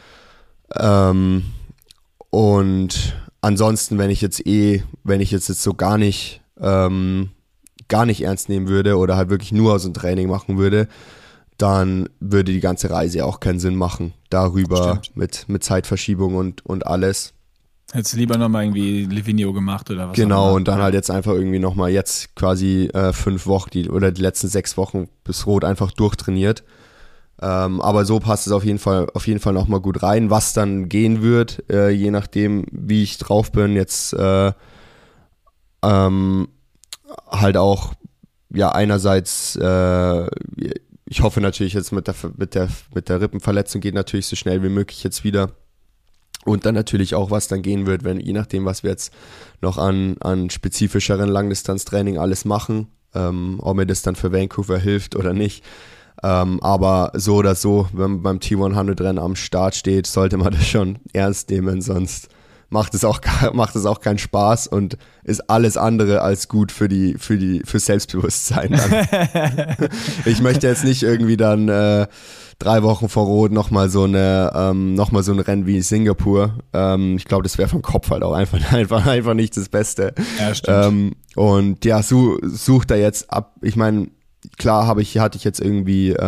Und ansonsten, wenn ich jetzt so gar nicht ernst nehmen würde oder halt wirklich nur so ein Training machen würde, dann würde die ganze Reise auch keinen Sinn machen. Darüber mit Zeitverschiebung und alles. Hättest du lieber nochmal irgendwie Livigno gemacht oder was? Genau, und dann halt jetzt einfach irgendwie nochmal jetzt quasi 5 Wochen oder die letzten 6 Wochen bis Rot einfach durchtrainiert. Aber so passt es auf jeden Fall nochmal gut rein. Was dann gehen wird, je nachdem, wie ich drauf bin, jetzt halt auch, ja, einerseits, ich hoffe natürlich jetzt mit der Rippenverletzung geht natürlich so schnell wie möglich jetzt wieder. Und dann natürlich auch, was dann gehen wird, je nachdem, was wir jetzt noch an spezifischeren Langdistanztraining alles machen, ob mir das dann für Vancouver hilft oder nicht. Aber so oder so, wenn man beim T100-Rennen am Start steht, sollte man das schon ernst nehmen, sonst macht es auch keinen Spaß und ist alles andere als gut für Selbstbewusstsein dann. Ich möchte jetzt nicht irgendwie dann 3 Wochen vor Rot nochmal so ein Rennen wie Singapur. Ich glaube, das wäre vom Kopf halt auch einfach nicht das Beste. Ja, stimmt. Und ja, sucht er jetzt ab. Ich meine, klar hatte ich jetzt irgendwie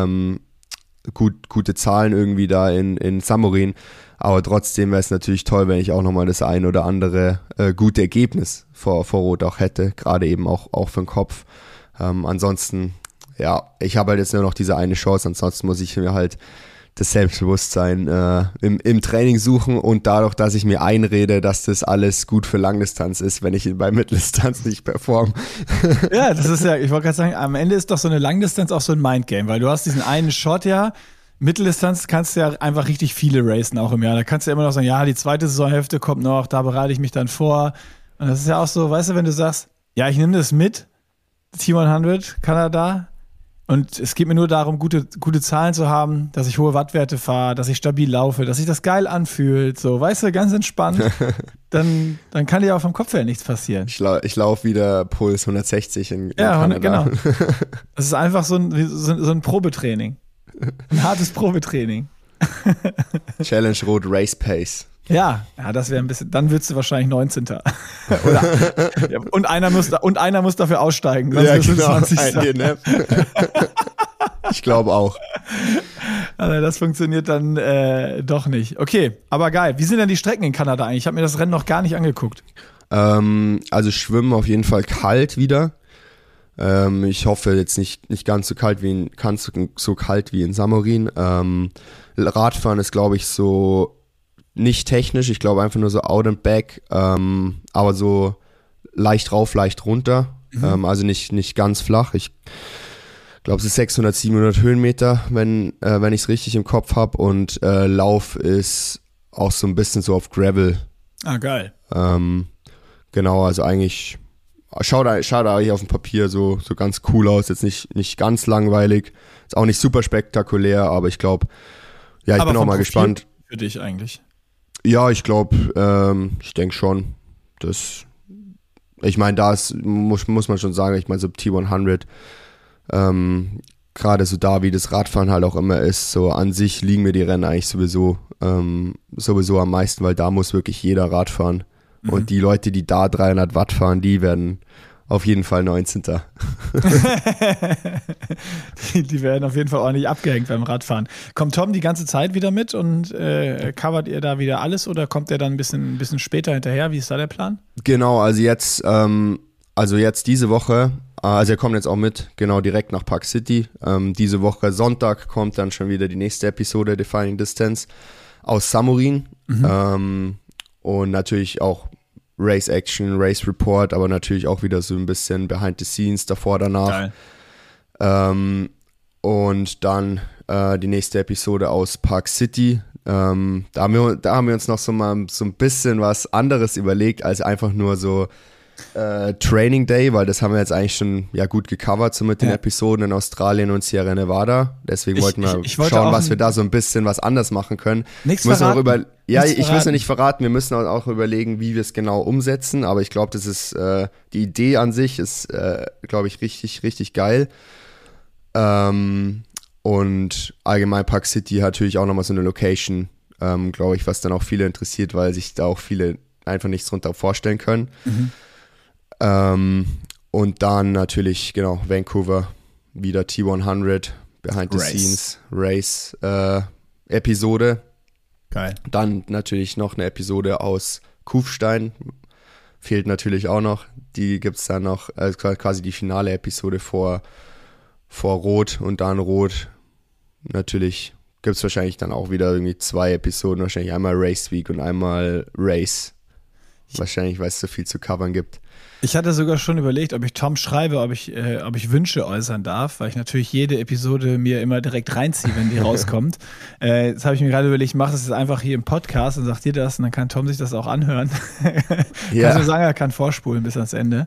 gute Zahlen irgendwie da in Samorin, aber trotzdem wäre es natürlich toll, wenn ich auch nochmal das ein oder andere gute Ergebnis vor Rot auch hätte, gerade eben auch für den Kopf. Ansonsten, ja, ich habe halt jetzt nur noch diese eine Chance, ansonsten muss ich mir halt das Selbstbewusstsein im Training suchen und dadurch, dass ich mir einrede, dass das alles gut für Langdistanz ist, wenn ich bei Mitteldistanz nicht performe. Ja, das ist ja, ich wollte gerade sagen, am Ende ist doch so eine Langdistanz auch so ein Mindgame, weil du hast diesen einen Shot ja, Mitteldistanz kannst du ja einfach richtig viele racen auch im Jahr. Da kannst du ja immer noch sagen, ja, die zweite Saisonhälfte kommt noch, da bereite ich mich dann vor. Und das ist ja auch so, weißt du, wenn du sagst, ja, ich nehme das mit, T100, Kanada, und es geht mir nur darum, gute Zahlen zu haben, dass ich hohe Wattwerte fahre, dass ich stabil laufe, dass sich das geil anfühlt, so, weißt du, ganz entspannt, dann kann dir auch vom Kopf her nichts passieren. Ich laufe wieder Puls 160 in Kanada. Genau. Das ist einfach so ein Probetraining. Ein hartes Probetraining. Challenge Rot Race Pace. Ja, das wäre ein bisschen, dann würdest du wahrscheinlich 19. Oder, ja, und einer muss dafür aussteigen. Ja, genau. Ich glaube auch. Also das funktioniert dann doch nicht. Okay, aber geil. Wie sind denn die Strecken in Kanada eigentlich? Ich habe mir das Rennen noch gar nicht angeguckt. Also Schwimmen auf jeden Fall kalt wieder. Ich hoffe jetzt nicht ganz so kalt wie in Samorin. Radfahren ist, glaube ich, so nicht technisch. Ich glaube einfach nur so out and back, aber so leicht rauf, leicht runter. Also nicht ganz flach. Ich glaube, es ist 600, 700 Höhenmeter, wenn ich es richtig im Kopf habe. Und Lauf ist auch so ein bisschen so auf Gravel. Ah, geil. Genau, also eigentlich schaut eigentlich auf dem Papier so ganz cool aus. Jetzt nicht ganz langweilig. Ist auch nicht super spektakulär, aber ich glaube, ja, ich bin auch mal gespannt. Für dich eigentlich? Ja, ich glaube, ich denke schon, ich meine, da muss man schon sagen, ich meine, so T100, gerade so da, wie das Radfahren halt auch immer ist, so an sich liegen mir die Rennen eigentlich sowieso am meisten, weil da muss wirklich jeder Rad fahren. Und die Leute, die da 300 Watt fahren, die werden auf jeden Fall 19. Die werden auf jeden Fall ordentlich abgehängt beim Radfahren. Kommt Tom die ganze Zeit wieder mit und covert ihr da wieder alles oder kommt er dann ein bisschen später hinterher? Wie ist da der Plan? Genau, also jetzt diese Woche, also er kommt jetzt auch mit, genau direkt nach Park City. Diese Woche Sonntag kommt dann schon wieder die nächste Episode Defining Distance aus Samorin. Und natürlich auch Race Action, Race Report, aber natürlich auch wieder so ein bisschen Behind the Scenes davor, danach. Geil. Und dann die nächste Episode aus Park City. Da haben wir uns noch so mal so ein bisschen was anderes überlegt, als einfach nur so Training Day, weil das haben wir jetzt eigentlich schon gut gecovert, so mit den Episoden in Australien und Sierra Nevada. Deswegen wollten wir schauen, was wir da so ein bisschen was anders machen können. Nichts verraten. Ich will es ja nicht verraten. Wir müssen auch überlegen, wie wir es genau umsetzen. Aber ich glaube, das ist die Idee an sich ist, glaube ich, richtig, richtig geil. Und allgemein Park City hat natürlich auch nochmal so eine Location, glaube ich, was dann auch viele interessiert, weil sich da auch viele einfach nichts drunter vorstellen können. Und dann natürlich, genau, Vancouver, wieder T100, Behind the Scenes, Race Episode. Geil. Dann natürlich noch eine Episode aus Kufstein fehlt natürlich auch noch. Die gibt es dann noch, also quasi die finale Episode vor Rot und dann Rot. Natürlich gibt es wahrscheinlich dann auch wieder irgendwie 2 Episoden, wahrscheinlich einmal Race Week und einmal Race. Wahrscheinlich, weil es so viel zu covern gibt. Ich hatte sogar schon überlegt, ob ich Tom schreibe, ob ich Wünsche äußern darf, weil ich natürlich jede Episode mir immer direkt reinziehe, wenn die rauskommt. Jetzt habe ich mir gerade überlegt, ich mache das jetzt einfach hier im Podcast und sag dir das und dann kann Tom sich das auch anhören. Ja. Kannst du sagen, er kann vorspulen bis ans Ende.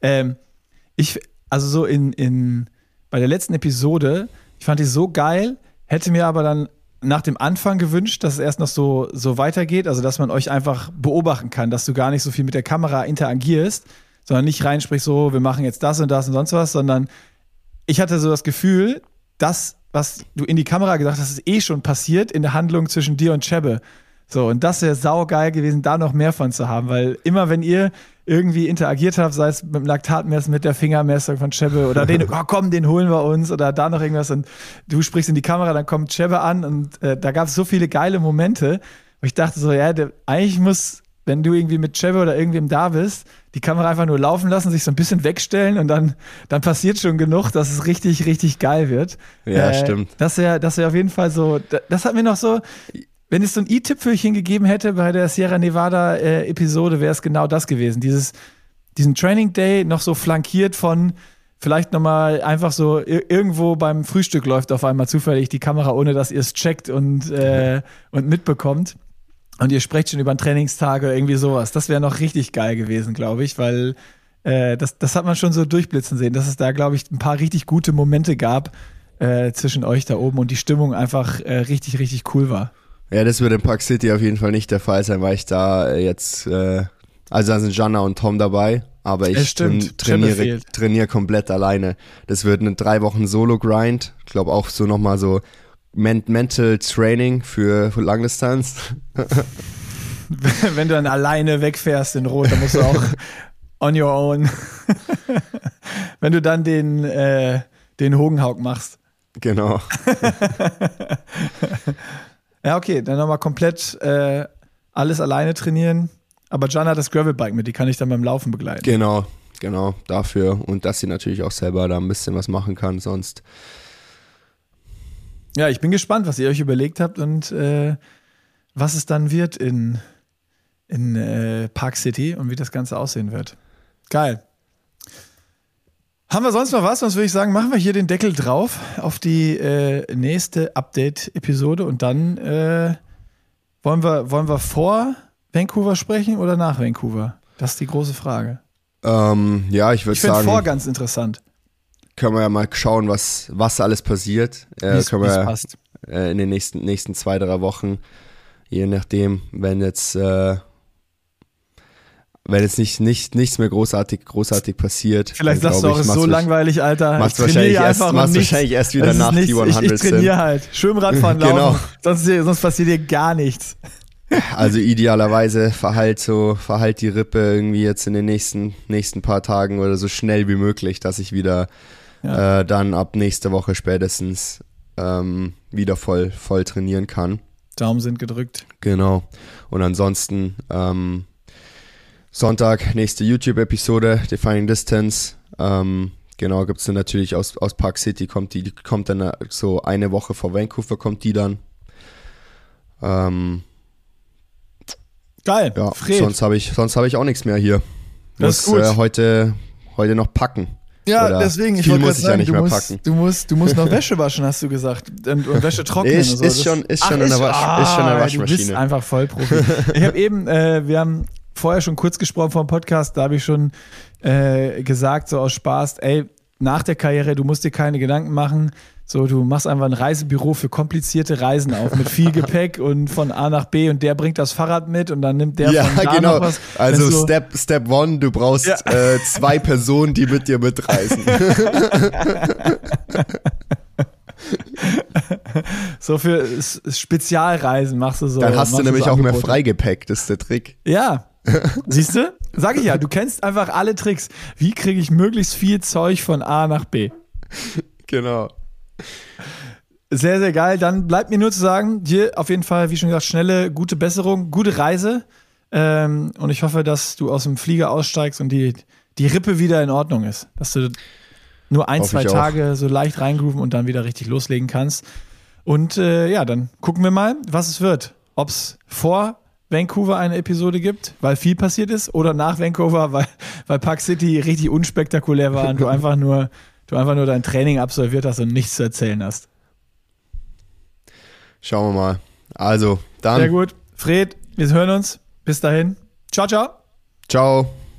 Also so bei der letzten Episode, ich fand die so geil, hätte mir aber dann nach dem Anfang gewünscht, dass es erst noch so weitergeht, also dass man euch einfach beobachten kann, dass du gar nicht so viel mit der Kamera interagierst, sondern nicht reinsprichst so, wir machen jetzt das und sonst was, sondern ich hatte so das Gefühl, das, was du in die Kamera gesagt hast, ist eh schon passiert in der Handlung zwischen dir und Chebbe. So, und das wäre saugeil gewesen, da noch mehr von zu haben, weil immer wenn ihr irgendwie interagiert habt, sei es mit dem Laktatmesser, mit der Fingermessung von Chebbe oder den holen wir uns oder da noch irgendwas und du sprichst in die Kamera, dann kommt Chebbe an und da gab es so viele geile Momente, wo ich dachte so, ja, eigentlich muss, wenn du irgendwie mit Chebbe oder irgendwem da bist, die Kamera einfach nur laufen lassen, sich so ein bisschen wegstellen und dann passiert schon genug, dass es richtig, richtig geil wird. Ja, stimmt. Das wär auf jeden Fall so, das hat mir noch so, wenn es so ein i-Tüpfelchen gegeben hätte bei der Sierra Nevada Episode, wäre es genau das gewesen. Diesen Training Day noch so flankiert von vielleicht nochmal einfach so irgendwo beim Frühstück läuft auf einmal zufällig die Kamera, ohne dass ihr es checkt und mitbekommt. Und ihr sprecht schon über einen Trainingstag oder irgendwie sowas. Das wäre noch richtig geil gewesen, glaube ich, weil das hat man schon so durchblitzen sehen, dass es da, glaube ich, ein paar richtig gute Momente gab zwischen euch da oben und die Stimmung einfach richtig, richtig cool war. Ja, das wird in Park City auf jeden Fall nicht der Fall sein, weil ich da jetzt, also da sind Jana und Tom dabei, aber ich trainiere komplett alleine. Das wird eine 3 Wochen Solo-Grind, ich glaube auch so nochmal so Mental Training für Langdistanz. Wenn du dann alleine wegfährst in Rot, dann musst du auch on your own. Wenn du dann den Hogenhauk machst. Genau. Ja, okay, dann nochmal komplett alles alleine trainieren. Aber Jana hat das Gravelbike mit, die kann ich dann beim Laufen begleiten. Genau, dafür. Und dass sie natürlich auch selber da ein bisschen was machen kann, sonst. Ja, ich bin gespannt, was ihr euch überlegt habt und was es dann wird in Park City und wie das Ganze aussehen wird. Geil. Haben wir sonst noch was? Sonst würde ich sagen, machen wir hier den Deckel drauf auf die nächste Update-Episode und dann wollen wir vor Vancouver sprechen oder nach Vancouver? Das ist die große Frage. Ja, ich würde sagen. Ich finde vor ganz interessant. Können wir ja mal schauen, was alles passiert. Können wir passt. In den nächsten 2-3 Wochen, je nachdem, wenn jetzt nichts mehr großartig passiert. Vielleicht sagst du auch, es ist so langweilig, Alter. Machst wahrscheinlich erst wieder nach die 100 Ich trainiere halt. Schwimmradfahren, Genau. Laufen. Sonst passiert dir gar nichts. Also idealerweise verhalt die Rippe irgendwie jetzt in den nächsten paar Tagen oder so schnell wie möglich, dass ich wieder dann ab nächste Woche spätestens wieder voll trainieren kann. Daumen sind gedrückt. Genau. Und ansonsten Sonntag nächste YouTube-Episode, Defining Distance. Genau, gibt es dann natürlich aus Park City, kommt dann so eine Woche vor Vancouver, kommt die dann. Geil, ja, Fred. sonst hab ich auch nichts mehr hier. Das ist gut. Heute noch packen. Ja, Oder deswegen, ich viel wollte muss ich sagen, ja nicht mehr packen. Du musst noch Wäsche waschen, hast du gesagt. Und Wäsche trocknen und so. Ist schon in der Waschmaschine. Du bist einfach Vollprofi. Ich habe eben, wir haben vorher schon kurz gesprochen vom Podcast, da habe ich schon gesagt, so aus Spaß, ey, nach der Karriere, du musst dir keine Gedanken machen, so, du machst einfach ein Reisebüro für komplizierte Reisen auf, mit viel Gepäck und von A nach B und der bringt das Fahrrad mit und dann nimmt der von da noch was. Also so Step 1, du brauchst 2 Personen, die mit dir mitreisen. So für Spezialreisen machst du so. Dann hast du nämlich auch mehr Freigepäck, das ist der Trick. Ja, siehst du? Sag ich ja, du kennst einfach alle Tricks. Wie kriege ich möglichst viel Zeug von A nach B? Genau. Sehr, sehr geil. Dann bleibt mir nur zu sagen, dir auf jeden Fall, wie schon gesagt, schnelle, gute Besserung, gute Reise. Und ich hoffe, dass du aus dem Flieger aussteigst und die Rippe wieder in Ordnung ist. Dass du nur 1-2 Tage so leicht reingrooven und dann wieder richtig loslegen kannst. Und dann gucken wir mal, was es wird. Ob es vor Vancouver eine Episode gibt, weil viel passiert ist, oder nach Vancouver, weil Park City richtig unspektakulär war und du einfach nur dein Training absolviert hast und nichts zu erzählen hast. Schauen wir mal. Also, dann. Sehr gut. Fred, wir hören uns. Bis dahin. Ciao, ciao. Ciao.